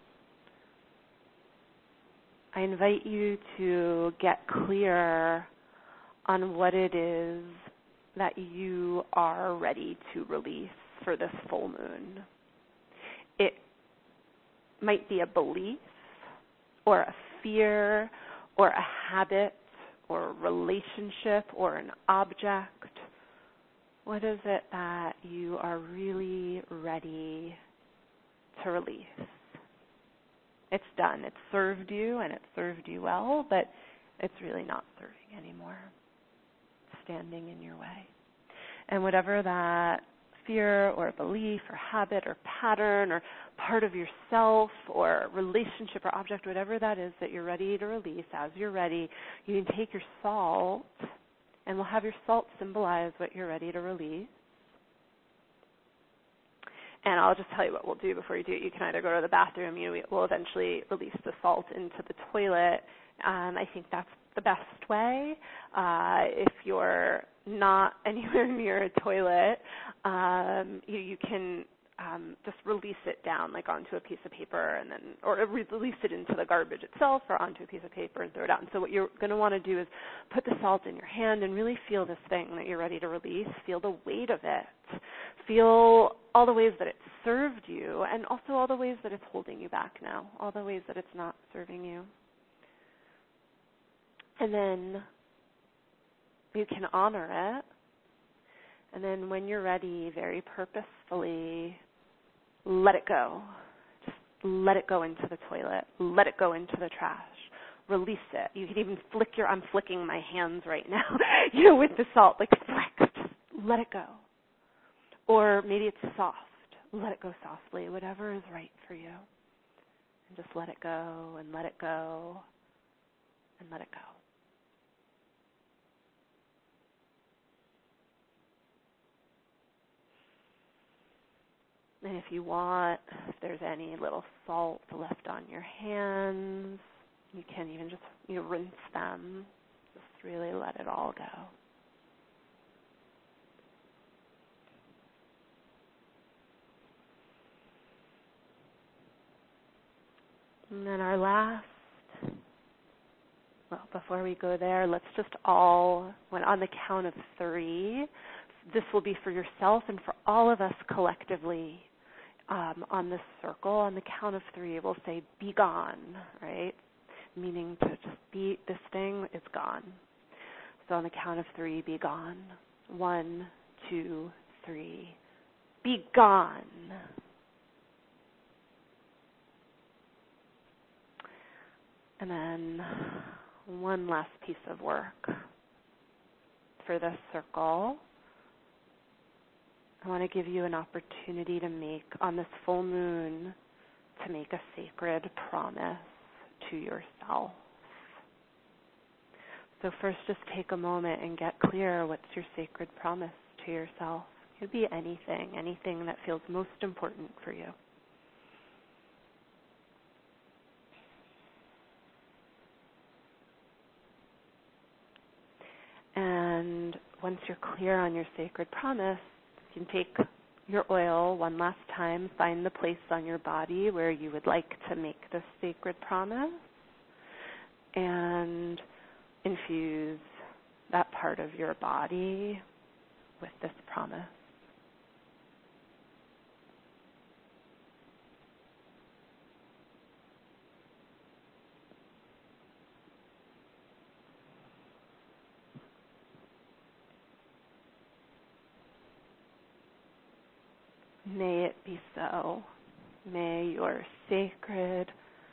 I invite you to get clear on what it is that you are ready to release for this full moon. It might be a belief, or a fear, or a habit, or a relationship, or an object. What is it that you are really ready to release? It's done. It's served you, and it served you well, but it's really not serving anymore. It's standing in your way. And whatever that fear or belief or habit or pattern or part of yourself or relationship or object, whatever that is that you're ready to release, as you're ready, you can take your salt, and we'll have your salt symbolize what you're ready to release. And I'll just tell you what we'll do before you do it. You can either go to the bathroom, we'll eventually release the salt into the toilet. I think that's the best way. If you're not anywhere near a toilet, you can just release it down, like onto a piece of paper, and then, or release it into the garbage itself, or onto a piece of paper and throw it out. And so what you're going to want to do is put the salt in your hand and really feel this thing that you're ready to release. Feel the weight of it. Feel all the ways that it served you, and also all the ways that it's holding you back now, all the ways that it's not serving you. And then you can honor it. And then when you're ready, very purposefully, let it go. Just let it go into the toilet. Let it go into the trash. Release it. You can even I'm flicking my hands right now, with the salt, like flick. Just let it go. Or maybe it's soft. Let it go softly, whatever is right for you. And just let it go and let it go and let it go. And if you want, if there's any little salt left on your hands, you can even just rinse them. Just really let it all go. And then our last, before we go there, let's just all, on the count of 3, this will be for yourself and for all of us collectively on this circle. On the count of 3, we'll say, be gone, right? Meaning to just be, this thing is gone. So on the count of 3, be gone. 1, 2, 3, be gone. And then one last piece of work for this circle. I want to give you an opportunity to make, on this full moon, to make a sacred promise to yourself. So first just take a moment and get clear, what's your sacred promise to yourself? It could be anything that feels most important for you. And once you're clear on your sacred promise, you can take your oil one last time, find the place on your body where you would like to make this sacred promise, and infuse that part of your body with this promise. May it be so. May your sacred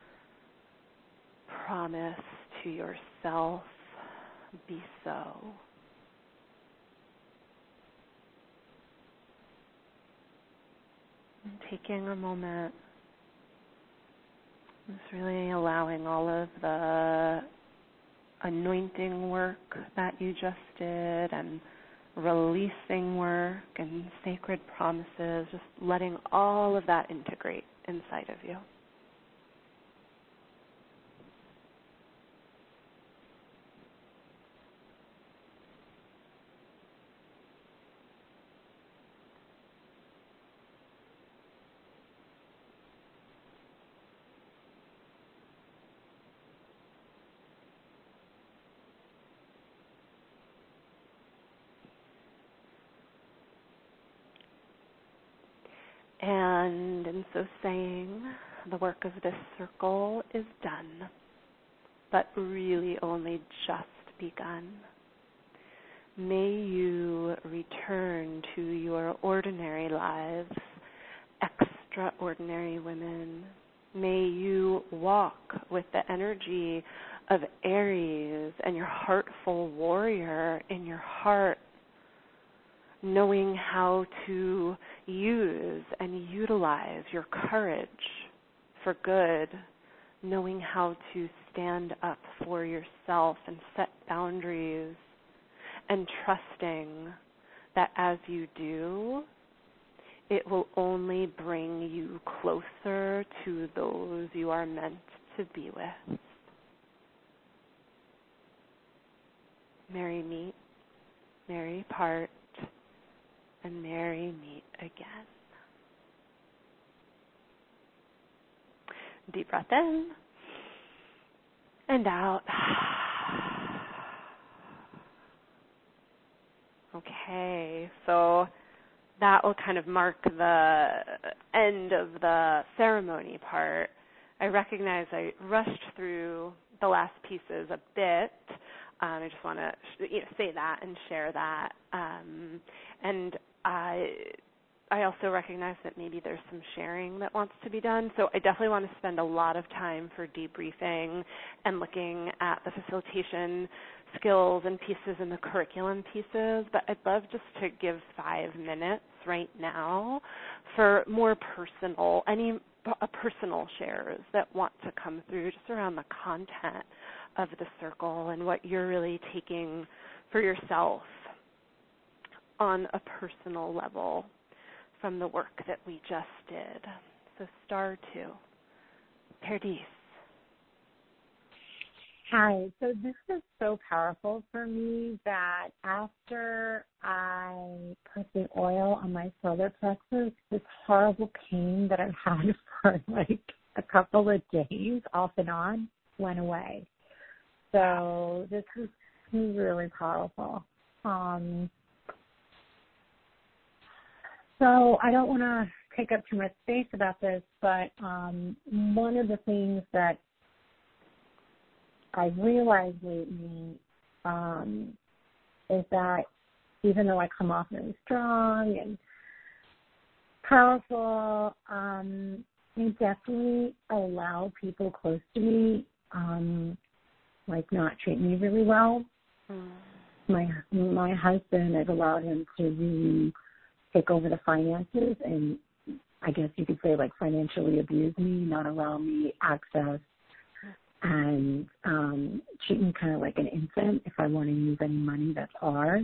promise to yourself be so. And taking a moment, just really allowing all of the anointing work that you just did and releasing work and sacred promises, just letting all of that integrate inside of you. And in so saying, the work of this circle is done, but really only just begun. May you return to your ordinary lives, extraordinary women. May you walk with the energy of Aries and your heartful warrior in your heart, knowing how to use and utilize your courage for good, knowing how to stand up for yourself and set boundaries, and trusting that as you do, it will only bring you closer to those you are meant to be with. Merry meet, merry part, and merry meet again. Deep breath in and out. Okay, so that will kind of mark the end of the ceremony part. I recognize I rushed through the last pieces a bit. I just want to say that and share that. And I also recognize that maybe there's some sharing that wants to be done. So I definitely want to spend a lot of time for debriefing and looking at the facilitation skills and pieces and the curriculum pieces. But I'd love just to give 5 minutes right now for more personal, personal shares that want to come through just around the content of the circle and what you're really taking for yourself on a personal level from the work that we just did. So star 2, Perdis. Hi. So this is so powerful for me that after I put the oil on my solar plexus, this horrible pain that I've had for like a couple of days off and on went away. So this is really powerful. So I don't want to take up too much space about this, but one of the things that I've realized lately is that even though I come off really strong and powerful, I definitely allow people close to me, like not treat me really well. My husband, I've allowed him to really take over the finances and I guess you could say like financially abuse me, not allow me access and treat me kind of like an infant if I want to use any money that's ours.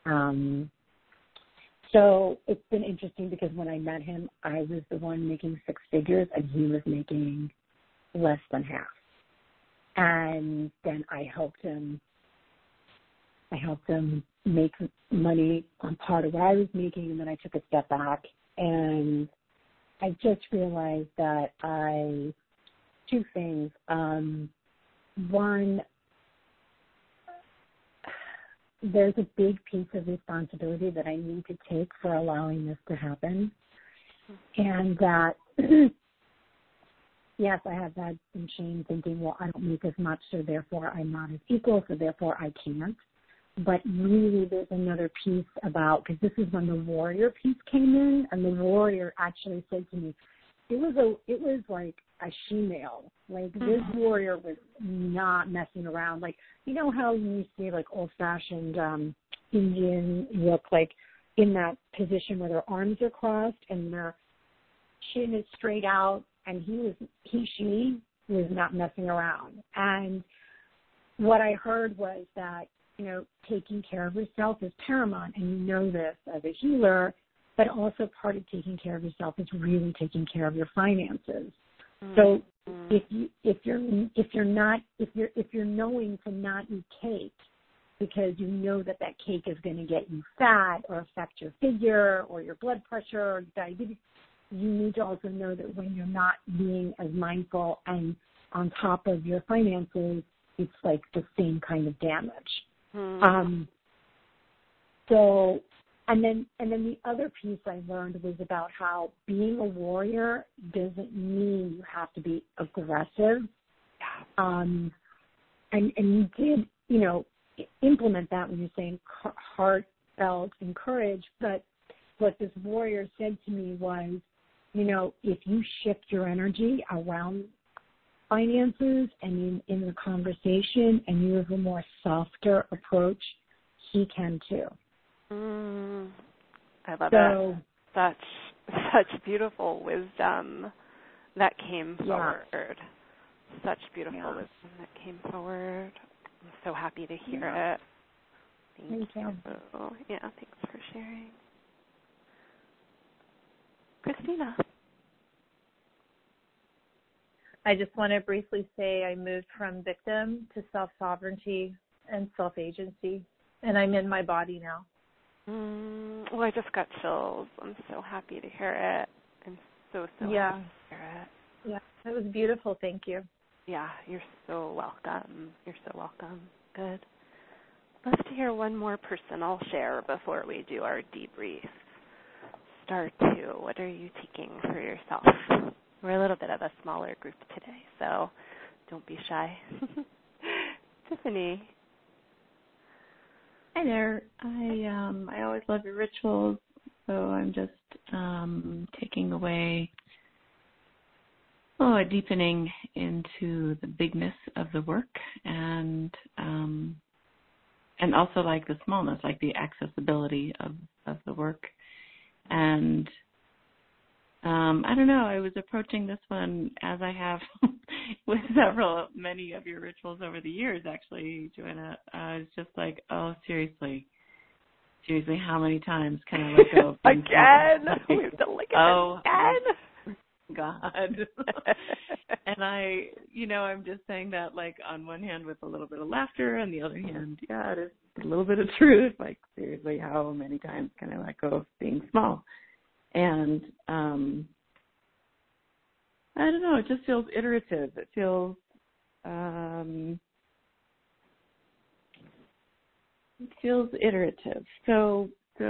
So it's been interesting because when I met him, I was the one making 6 figures and he was making less than half. And then I helped him make money on part of what I was making, and then I took a step back and I just realized that two things. One, there's a big piece of responsibility that I need to take for allowing this to happen. And that, yes, I have had some shame thinking, well, I don't make as much, so therefore I'm not as equal, so therefore I can't. But really there's another piece about, because this is when the warrior piece came in, and the warrior actually said to me, it was like a she-male. Like, this warrior was not messing around. Like, you know how you see, like, old-fashioned Indian look, like, in that position where their arms are crossed and their chin is straight out, and she was not messing around. And what I heard was that, you know, taking care of yourself is paramount, and you know this as a healer, but also part of taking care of yourself is really taking care of your finances. So if you're knowing to not eat cake because you know that cake is going to get you fat or affect your figure or your blood pressure or diabetes, you need to also know that when you're not being as mindful and on top of your finances, it's like the same kind of damage. And then the other piece I learned was about how being a warrior doesn't mean you have to be aggressive. And you did, you know, implement that when you're saying heartfelt and courage. But what this warrior said to me was, you know, if you shift your energy around finances and in the conversation and you have a more softer approach, he can too. I love it. Such beautiful wisdom that came forward. Such beautiful wisdom that came forward. I'm so happy to hear it. Thank you. Yeah, thanks for sharing. Christina. I just want to briefly say I moved from victim to self-sovereignty and self-agency, and I'm in my body now. Well, I just got chills. I'm so happy to hear it. I'm so happy to hear it. Yeah, that was beautiful. Thank you. Yeah, you're so welcome. You're so welcome. Good. Let's hear one more personal share before we do our debrief. Star 2, what are you taking for yourself? We're a little bit of a smaller group today, so don't be shy. Tiffany. Hi there. I always love your rituals, so I'm just taking away a deepening into the bigness of the work and also like the smallness, like the accessibility of the work. And I don't know, I was approaching this one as I have with many of your rituals over the years, actually, Joanna. I was just like, oh, seriously, how many times can I let go of things? Again? We have to look at again? God. And I'm just saying that, like, on one hand with a little bit of laughter, on the other hand, yeah, there's a little bit of truth. Like, seriously, how many times can I let go of being small? And I don't know, it just feels iterative. It feels iterative. So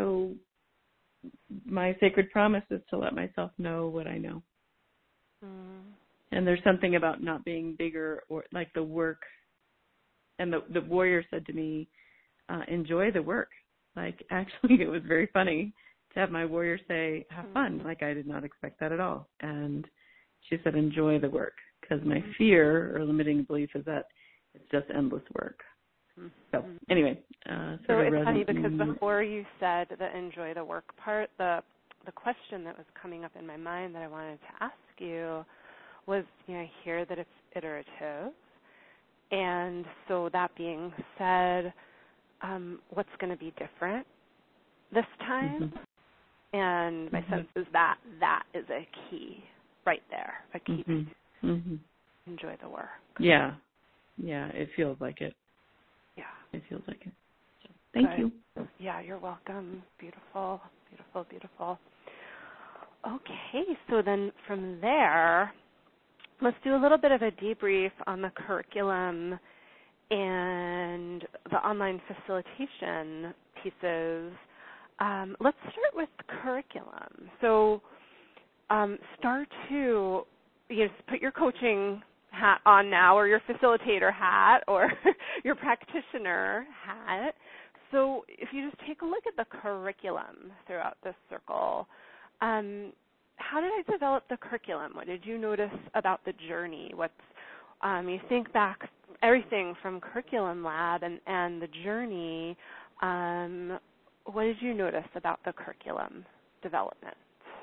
my sacred promise is to let myself know what I know. And there's something about not being bigger, or like the work. And the warrior said to me, enjoy the work. Like, actually, it was very funny to have my warrior say, have fun. Like, I did not expect that at all. And she said, enjoy the work, because my fear or limiting belief is that it's just endless work. So anyway. So it's funny because before you said the enjoy the work part, the question that was coming up in my mind that I wanted to ask you was, I hear that it's iterative. And so that being said, what's going to be different this time? And my sense is that is a key right there, a key piece. Enjoy the work. Yeah, it feels like it. Yeah. It feels like it. So, thank you. Yeah, you're welcome. Beautiful, beautiful, beautiful. Okay, so then from there, let's do a little bit of a debrief on the curriculum and the online facilitation pieces. Let's start with curriculum. So start to put your coaching hat on now, or your facilitator hat, or your practitioner hat. So if you just take a look at the curriculum throughout this circle, how did I develop the curriculum? What did you notice about the journey? You think back everything from Curriculum Lab and the journey, what did you notice about the curriculum development?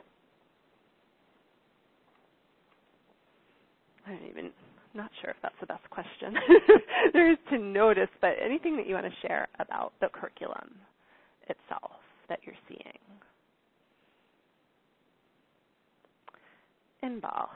Not sure if that's the best question there is to notice, but anything that you want to share about the curriculum itself that you're seeing. Inbal.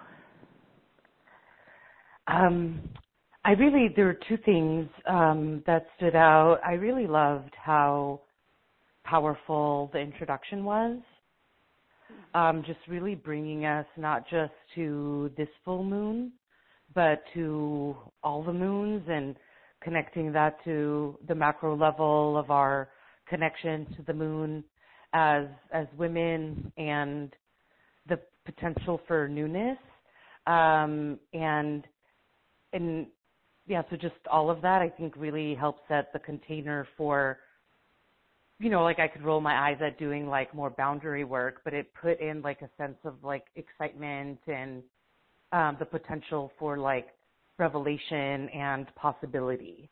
There were two things that stood out. I really loved how powerful the introduction was. Just really bringing us not just to this full moon, but to all the moons, and connecting that to the macro level of our connection to the moon as women, and the potential for newness, so just all of that I think really helped set the container for, like I could roll my eyes at doing like more boundary work, but it put in like a sense of like excitement and the potential for like revelation and possibility.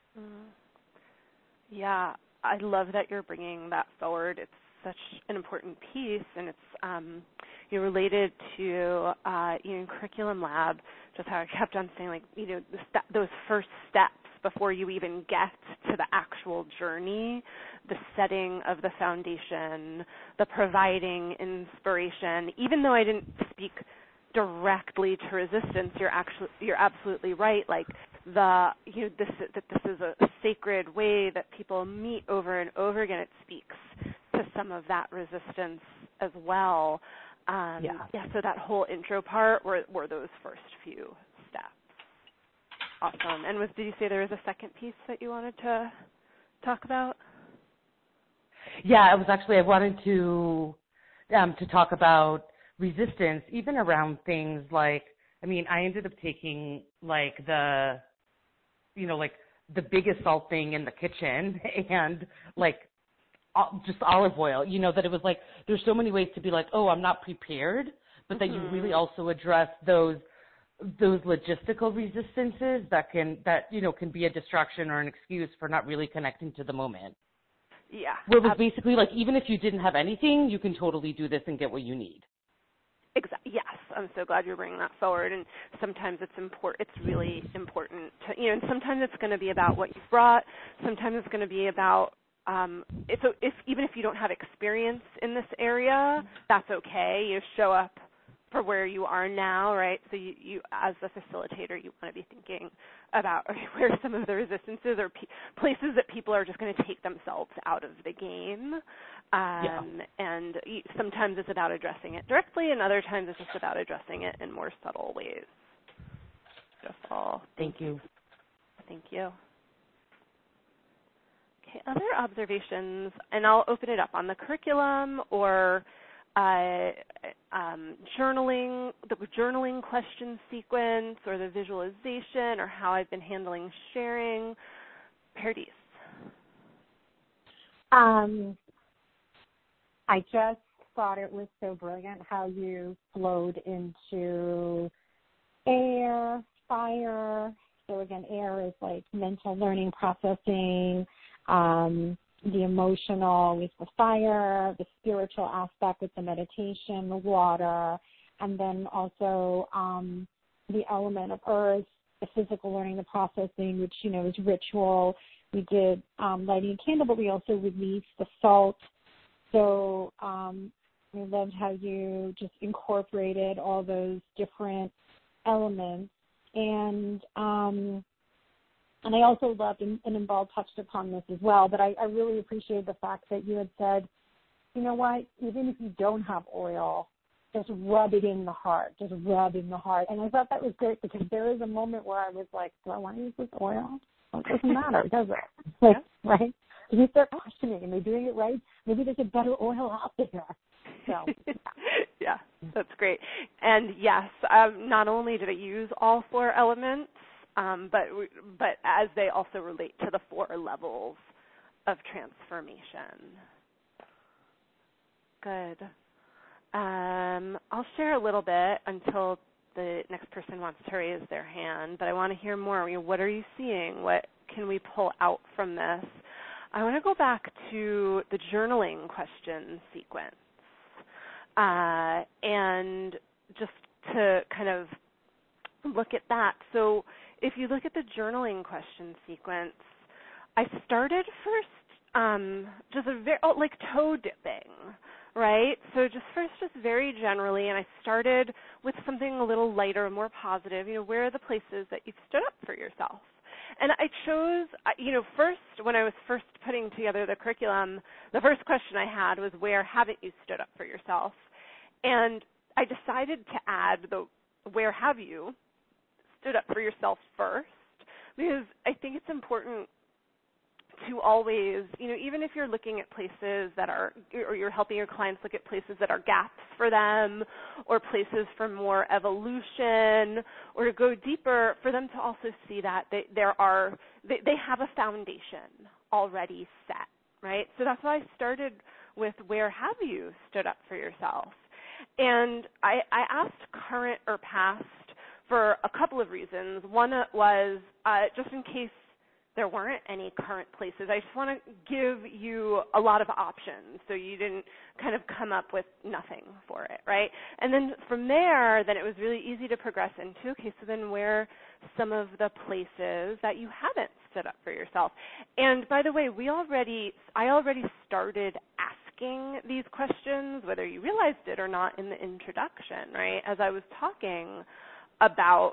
Yeah, I love that you're bringing that forward. It's such an important piece, and it's related to in Curriculum Lab, just how I kept on saying, like, those first steps before you even get to the actual journey, the setting of the foundation, the providing inspiration. Even though I didn't speak directly to resistance, you're absolutely right. Like this is a sacred way that people meet over and over again. It speaks to some of that resistance as well. So that whole intro part were those first few steps. Awesome. And did you say there was a second piece that you wanted to talk about? Yeah, I wanted to talk about resistance, even around things like, I ended up taking like the biggest salt thing in the kitchen and like just olive oil, that it was like, there's so many ways to be like, oh, I'm not prepared, but that you really also address those logistical resistances that can be a distraction or an excuse for not really connecting to the moment. Yeah. Where it was basically like, even if you didn't have anything, you can totally do this and get what you need. Yes, I'm so glad you're bringing that forward. And sometimes it's really important to, and sometimes it's going to be about what you brought. Sometimes it's going to be about even if you don't have experience in this area, that's okay. You show up for where you are now, right? So you as a facilitator, you want to be thinking about where some of the resistances or places that people are just going to take themselves out of the game. And sometimes it's about addressing it directly, and other times it's just about addressing it in more subtle ways. Beautiful. Thank you. Thank you. Okay, other observations, and I'll open it up on the curriculum or journaling, the journaling question sequence, or the visualization, or how I've been handling sharing. Paradise. I just thought it was so brilliant how you flowed into air, fire. So again, air is like mental learning processing, the emotional with the fire, the spiritual aspect with the meditation, the water, and then also the element of earth, the physical learning, the processing, which, is ritual. We did lighting a candle, but we also released the salt. So we loved how you just incorporated all those different elements. And I also loved, and Inbal touched upon this as well, but I really appreciated the fact that you had said, you know what, even if you don't have oil, just rub it in the heart, just rub in the heart. And I thought that was great because there is a moment where I was like, do I want to use this oil? Well, it doesn't matter, does it? Like, right? And you start questioning, am I doing it right? Maybe there's a better oil out there. So, yeah, that's great. And yes, not only did I use all 4 elements, but as they also relate to the 4 levels of transformation. Good. I'll share a little bit until the next person wants to raise their hand, but I want to hear more. What are you seeing? What can we pull out from this? I want to go back to the journaling question sequence and just to kind of look at that. So if you look at the journaling question sequence, I started first just like toe dipping, right? So just very generally, and I started with something a little lighter, more positive. Where are the places that you've stood up for yourself? And I chose, first, when I was first putting together the curriculum, the first question I had was, where haven't you stood up for yourself? And I decided to add the, where have you stood up for yourself first? Because I think it's important to always, even if you're looking at places that are, or you're helping your clients look at places that are gaps for them, or places for more evolution, or to go deeper, for them to also see that they have a foundation already set, right? So that's why I started with, where have you stood up for yourself? And I asked current or past for a couple of reasons. One was just in case there weren't any current places, I just want to give you a lot of options so you didn't kind of come up with nothing for it, right? And then from there, then it was really easy to progress into, okay, so then where some of the places that you haven't stood up for yourself. And by the way, I already started asking these questions, whether you realized it or not, in the introduction, right? As I was talking about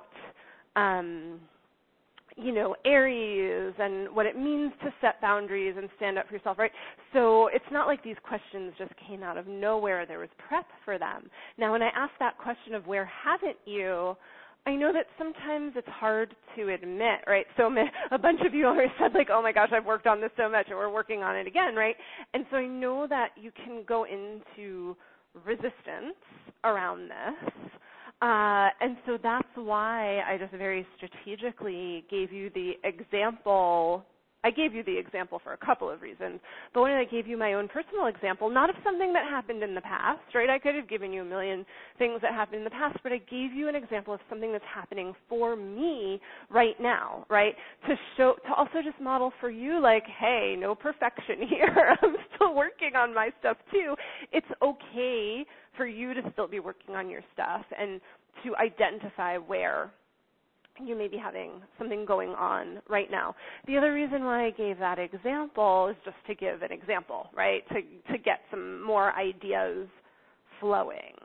Aries and what it means to set boundaries and stand up for yourself, right? So it's not like these questions just came out of nowhere. There was prep for them. Now, when I ask that question of where haven't you, I know that sometimes it's hard to admit, right? So a bunch of you already said, like, oh, my gosh, I've worked on this so much, and we're working on it again, right? And so I know that you can go into resistance around this. And so that's why I just very strategically gave you the example I gave you the example for a couple of reasons. But when I gave you my own personal example, not of something that happened in the past, right? I could have given you a million things that happened in the past, but I gave you an example of something that's happening for me right now, right? To also just model for you, like, hey, no perfection here. I'm still working on my stuff too. It's okay for you to still be working on your stuff and to identify where you may be having something going on right now. The other reason why I gave that example is just to give an example, right, to get some more ideas flowing.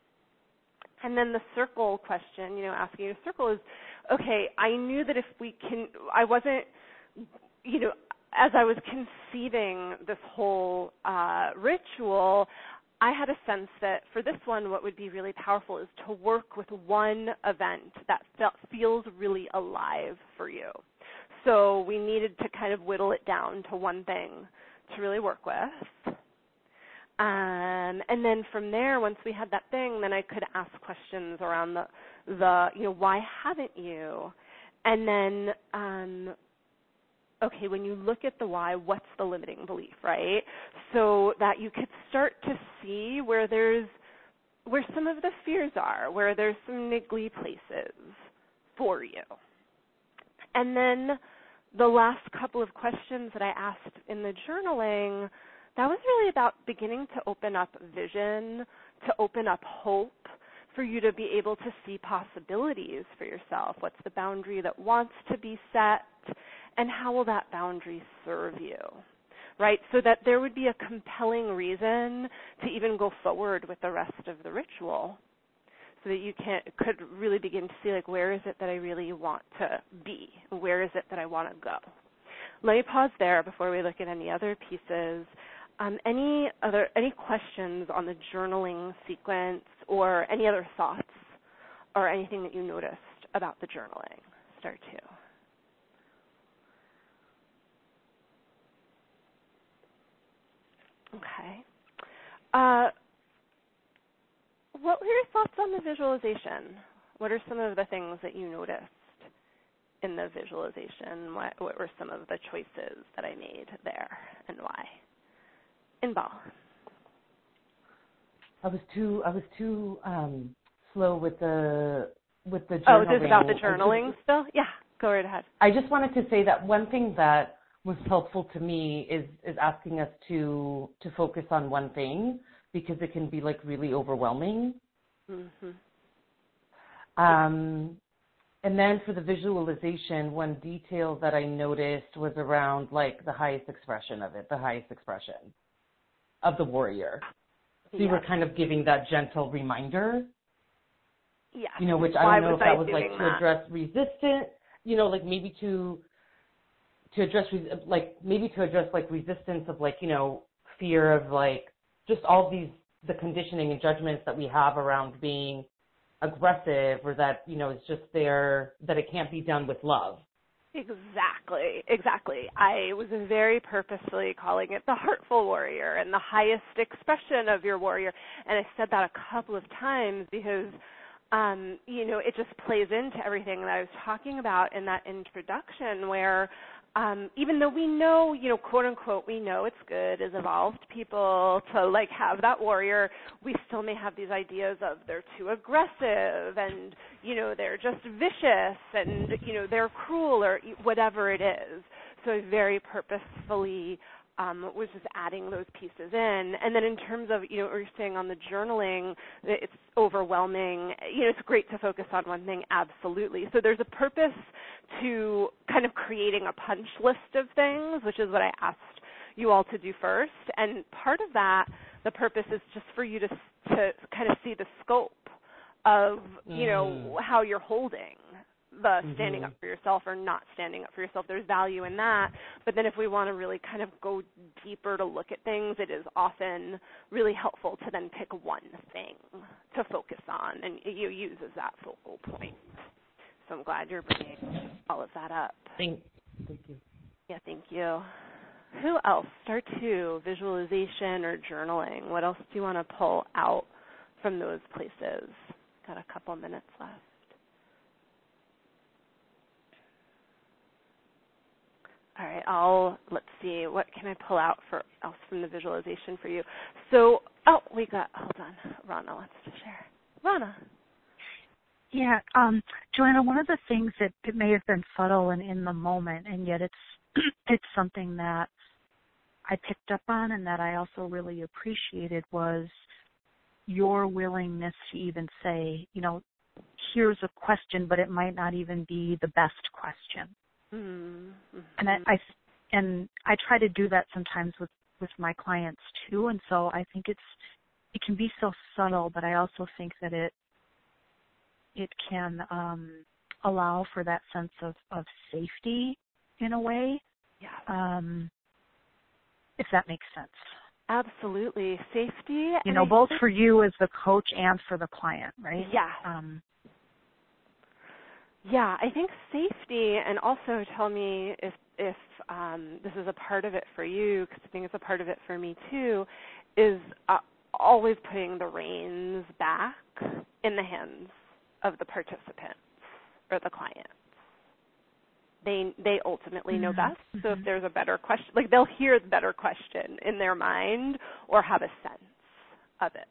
And then the circle question, asking you to circle is, okay, I knew that I wasn't, as I was conceiving this whole ritual, I had a sense that for this one, what would be really powerful is to work with one event that feels really alive for you. So we needed to kind of whittle it down to one thing to really work with. And then from there, once we had that thing, then I could ask questions around the why haven't you? And then, okay, when you look at the why, what's the limiting belief, right? So that you could start to see where some of the fears are, where there's some niggly places for you. And then the last couple of questions that I asked in the journaling, that was really about beginning to open up vision, to open up hope, for you to be able to see possibilities for yourself. What's the boundary that wants to be set, and how will that boundary serve you, right? So that there would be a compelling reason to even go forward with the rest of the ritual, so that you could really begin to see, like, where is it that I really want to be? Where is it that I want to go? Let me pause there before we look at any other pieces. Any questions on the journaling sequence, or any other thoughts or anything that you noticed about the journaling? Start two. Okay. What were your thoughts on the visualization? What are some of the things that you noticed in the visualization? What were some of the choices that I made there, and why? Inbal. I was too slow with the journaling. Oh, is this about the journaling still? Yeah, go right ahead. I just wanted to say that one thing that was helpful to me is asking us to focus on one thing, because it can be like really overwhelming. Mm-hmm. And then for the visualization, one detail that I noticed was around like the highest expression of it, the highest expression of the warrior. So you were kind of giving that gentle reminder. Yeah. Which I don't know if that was like to address resistance, like maybe to address like resistance of like, fear of like just all the conditioning and judgments that we have around being aggressive, or that, it's just there, that it can't be done with love. Exactly. I was very purposefully calling it the heartful warrior and the highest expression of your warrior. And I said that a couple of times because, it just plays into everything that I was talking about in that introduction, where even though we know, quote unquote, we know it's good as evolved people to like have that warrior, we still may have these ideas of they're too aggressive and, they're just vicious and, they're cruel or whatever it is. So I very purposefully was just adding those pieces in. And then in terms of, what you're saying on the journaling, it's overwhelming. It's great to focus on one thing, absolutely. So there's a purpose to kind of creating a punch list of things, which is what I asked you all to do first. And part of that, the purpose is just for you to kind of see the scope of, how you're holding the standing up for yourself or not standing up for yourself. There's value in that. But then if we want to really kind of go deeper to look at things, it is often really helpful to then pick one thing to focus on, and you use as that focal point. So I'm glad you're bringing all of that up. Thank you. Yeah, thank you. Who else? Start two, visualization or journaling. What else do you want to pull out from those places? Got a couple minutes left. All right, let's see, what can I pull out else from the visualization for you? So, hold on, Rana wants to share. Rana. Yeah, Joanna, one of the things that it may have been subtle and in the moment, and yet it's something that I picked up on and that I also really appreciated was your willingness to even say, here's a question, but it might not even be the best question. Mm-hmm. And I try to do that sometimes with my clients too, and so I think it can be so subtle, but I also think that it can allow for that sense of safety in a way. Yeah. If that makes sense. Absolutely. Safety. Both for you as the coach and for the client, right? Yeah. Yeah, I think safety, and also tell me if this is a part of it for you, because I think it's a part of it for me too, is always putting the reins back in the hands of the participants or the clients. They ultimately know best. So if there's a better question, they'll hear the better question in their mind or have a sense of it.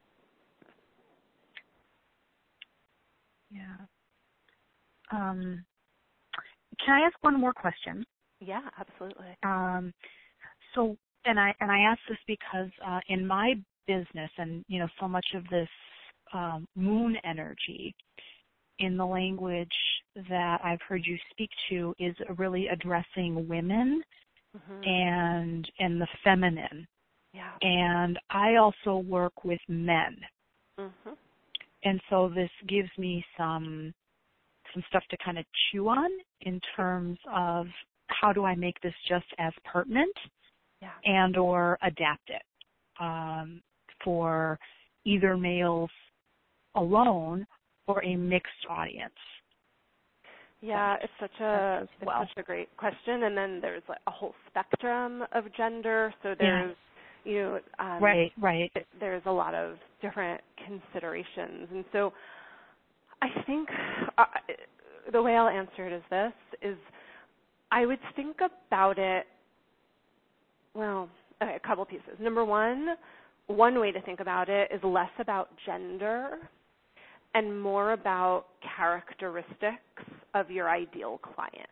Yeah. Can I ask one more question? Yeah, absolutely. So, and I ask this because in my business, and so much of this moon energy in the language that I've heard you speak to is really addressing women and the feminine. Yeah. And I also work with men. Mm-hmm. And so this gives me some stuff to kind of chew on in terms of how do I make this just as pertinent and or adapt it for either males alone or a mixed audience. Yeah, it's such a great question. And then there's a whole spectrum of gender. So there's right. There's a lot of different considerations. And so I think the way I'll answer it is this, is I would think about it, a couple pieces. Number one way to think about it is less about gender and more about characteristics of your ideal client.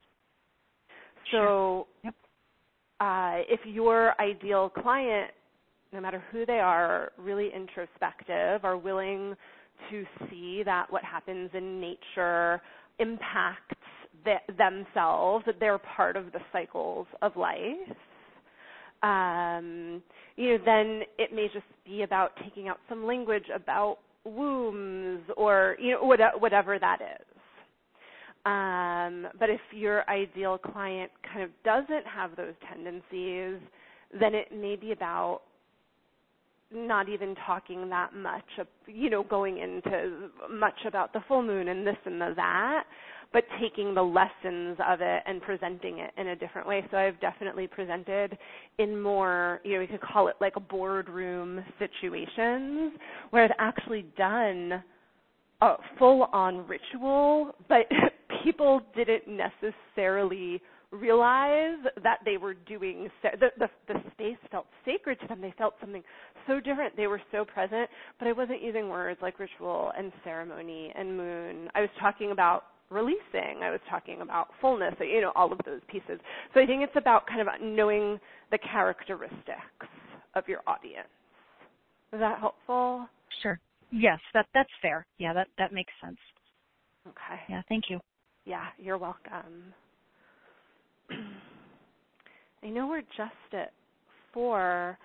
So if your ideal client, no matter who they are really introspective, are willing to see that what happens in nature impacts themselves, that they're part of the cycles of life, then it may just be about taking out some language about wombs or whatever that is. But if your ideal client kind of doesn't have those tendencies, then it may be about not even talking that much, going into much about the full moon and this and that, but taking the lessons of it and presenting it in a different way. So I've definitely presented in more, we could call it like a boardroom situations where I've actually done a full-on ritual, but people didn't necessarily realize that they were doing, the space felt sacred to them. They felt something so different. They were so present, but I wasn't using words like ritual and ceremony and moon. I was talking about releasing. I was talking about fullness, all of those pieces. So I think it's about kind of knowing the characteristics of your audience. Is that helpful? Sure. Yes, that's fair. Yeah, that makes sense. Okay. Yeah, thank you. Yeah, you're welcome. I know we're just at 4.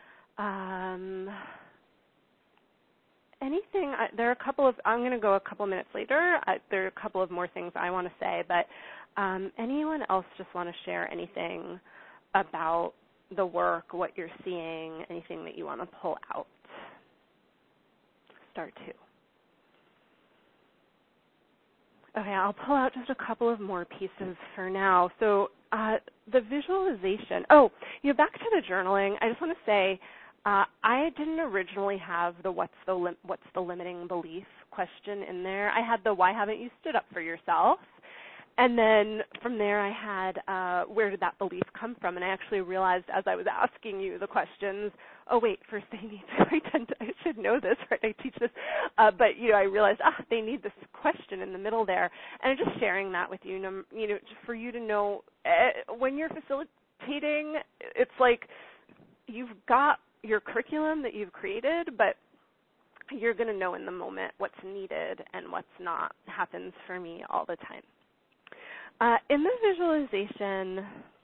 Anything? There are a couple of. I'm going to go a couple minutes later. There are a couple of more things I want to say, but anyone else just want to share anything about the work, what you're seeing, anything that you want to pull out? Star 2. Okay, I'll pull out just a couple of more pieces for now. So the visualization. Back to the journaling. I just want to say I didn't originally have the what's the limiting belief question in there. I had the why haven't you stood up for yourself, And then from there I had, where did that belief come from? And I actually realized as I was asking you the questions, oh wait, first they need to, I should know this, right? I teach this. But, I realized, they need this question in the middle there. And I'm just sharing that with you, for you to know when you're facilitating, it's like you've got your curriculum that you've created, but you're going to know in the moment what's needed and what's not. It happens for me all the time. In the visualization,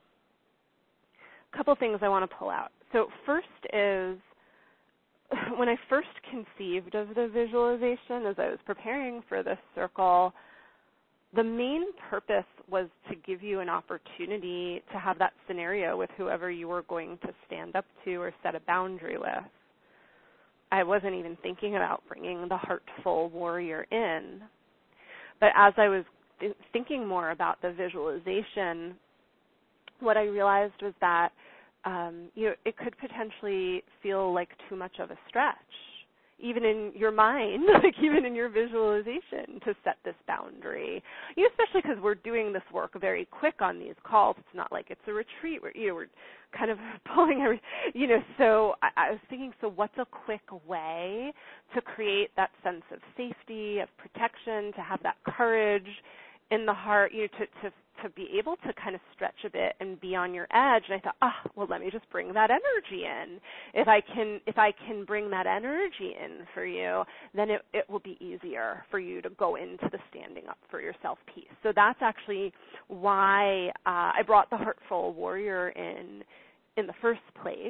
a couple things I want to pull out. So first is, when I first conceived of the visualization as I was preparing for this circle, the main purpose was to give you an opportunity to have that scenario with whoever you were going to stand up to or set a boundary with. I wasn't even thinking about bringing the heartful warrior in. But as I was thinking more about the visualization, what I realized was that it could potentially feel like too much of a stretch, even in your mind, like even in your visualization, to set this boundary. Especially because we're doing this work very quick on these calls. It's not like it's a retreat where we're kind of pulling So I was thinking, so what's a quick way to create that sense of safety, of protection, to have that courage in the heart, to be able to kind of stretch a bit and be on your edge. And I thought, let me just bring that energy in. If I can bring that energy in for you, then it will be easier for you to go into the standing up for yourself piece. So that's actually why I brought the Heartful Warrior in the first place.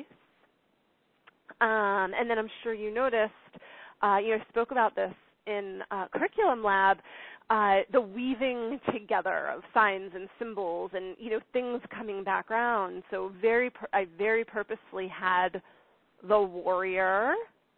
And then I'm sure you noticed, I spoke about this in Curriculum Lab, the weaving together of signs and symbols and, things coming back around. So I very purposely had the warrior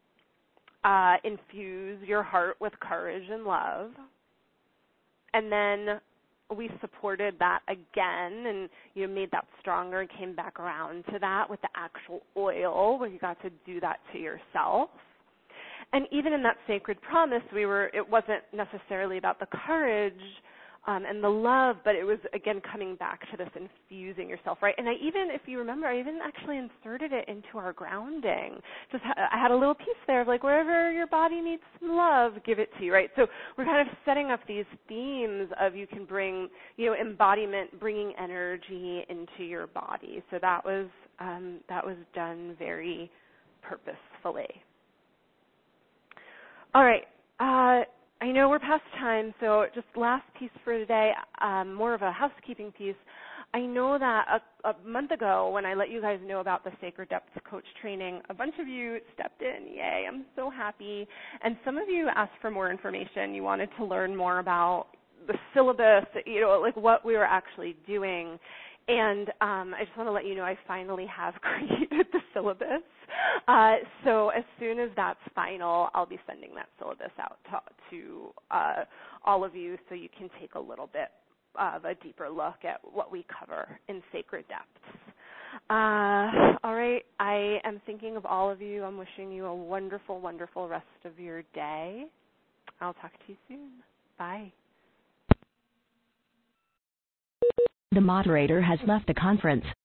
infuse your heart with courage and love. And then we supported that again and made that stronger and came back around to that with the actual oil, where you got to do that to yourself. And even in that sacred promise, it wasn't necessarily about the courage and the love, but it was, again, coming back to this infusing yourself, right? And if you remember, I even actually inserted it into our grounding. I had a little piece there of like, wherever your body needs some love, give it to you, right? So we're kind of setting up these themes of you can bring, embodiment, bringing energy into your body. So that was done very purposefully. All right. I know we're past time, so just last piece for today, more of a housekeeping piece. I know that a month ago when I let you guys know about the Sacred Depths Coach training, a bunch of you stepped in. Yay, I'm so happy. And some of you asked for more information. You wanted to learn more about the syllabus, like what we were actually doing. And I just want to let you know I finally have created the syllabus. So as soon as that's final, I'll be sending that syllabus out to all of you so you can take a little bit of a deeper look at what we cover in Sacred Depths. All right, I am thinking of all of you. I'm wishing you a wonderful, wonderful rest of your day. I'll talk to you soon. Bye. The moderator has left the conference.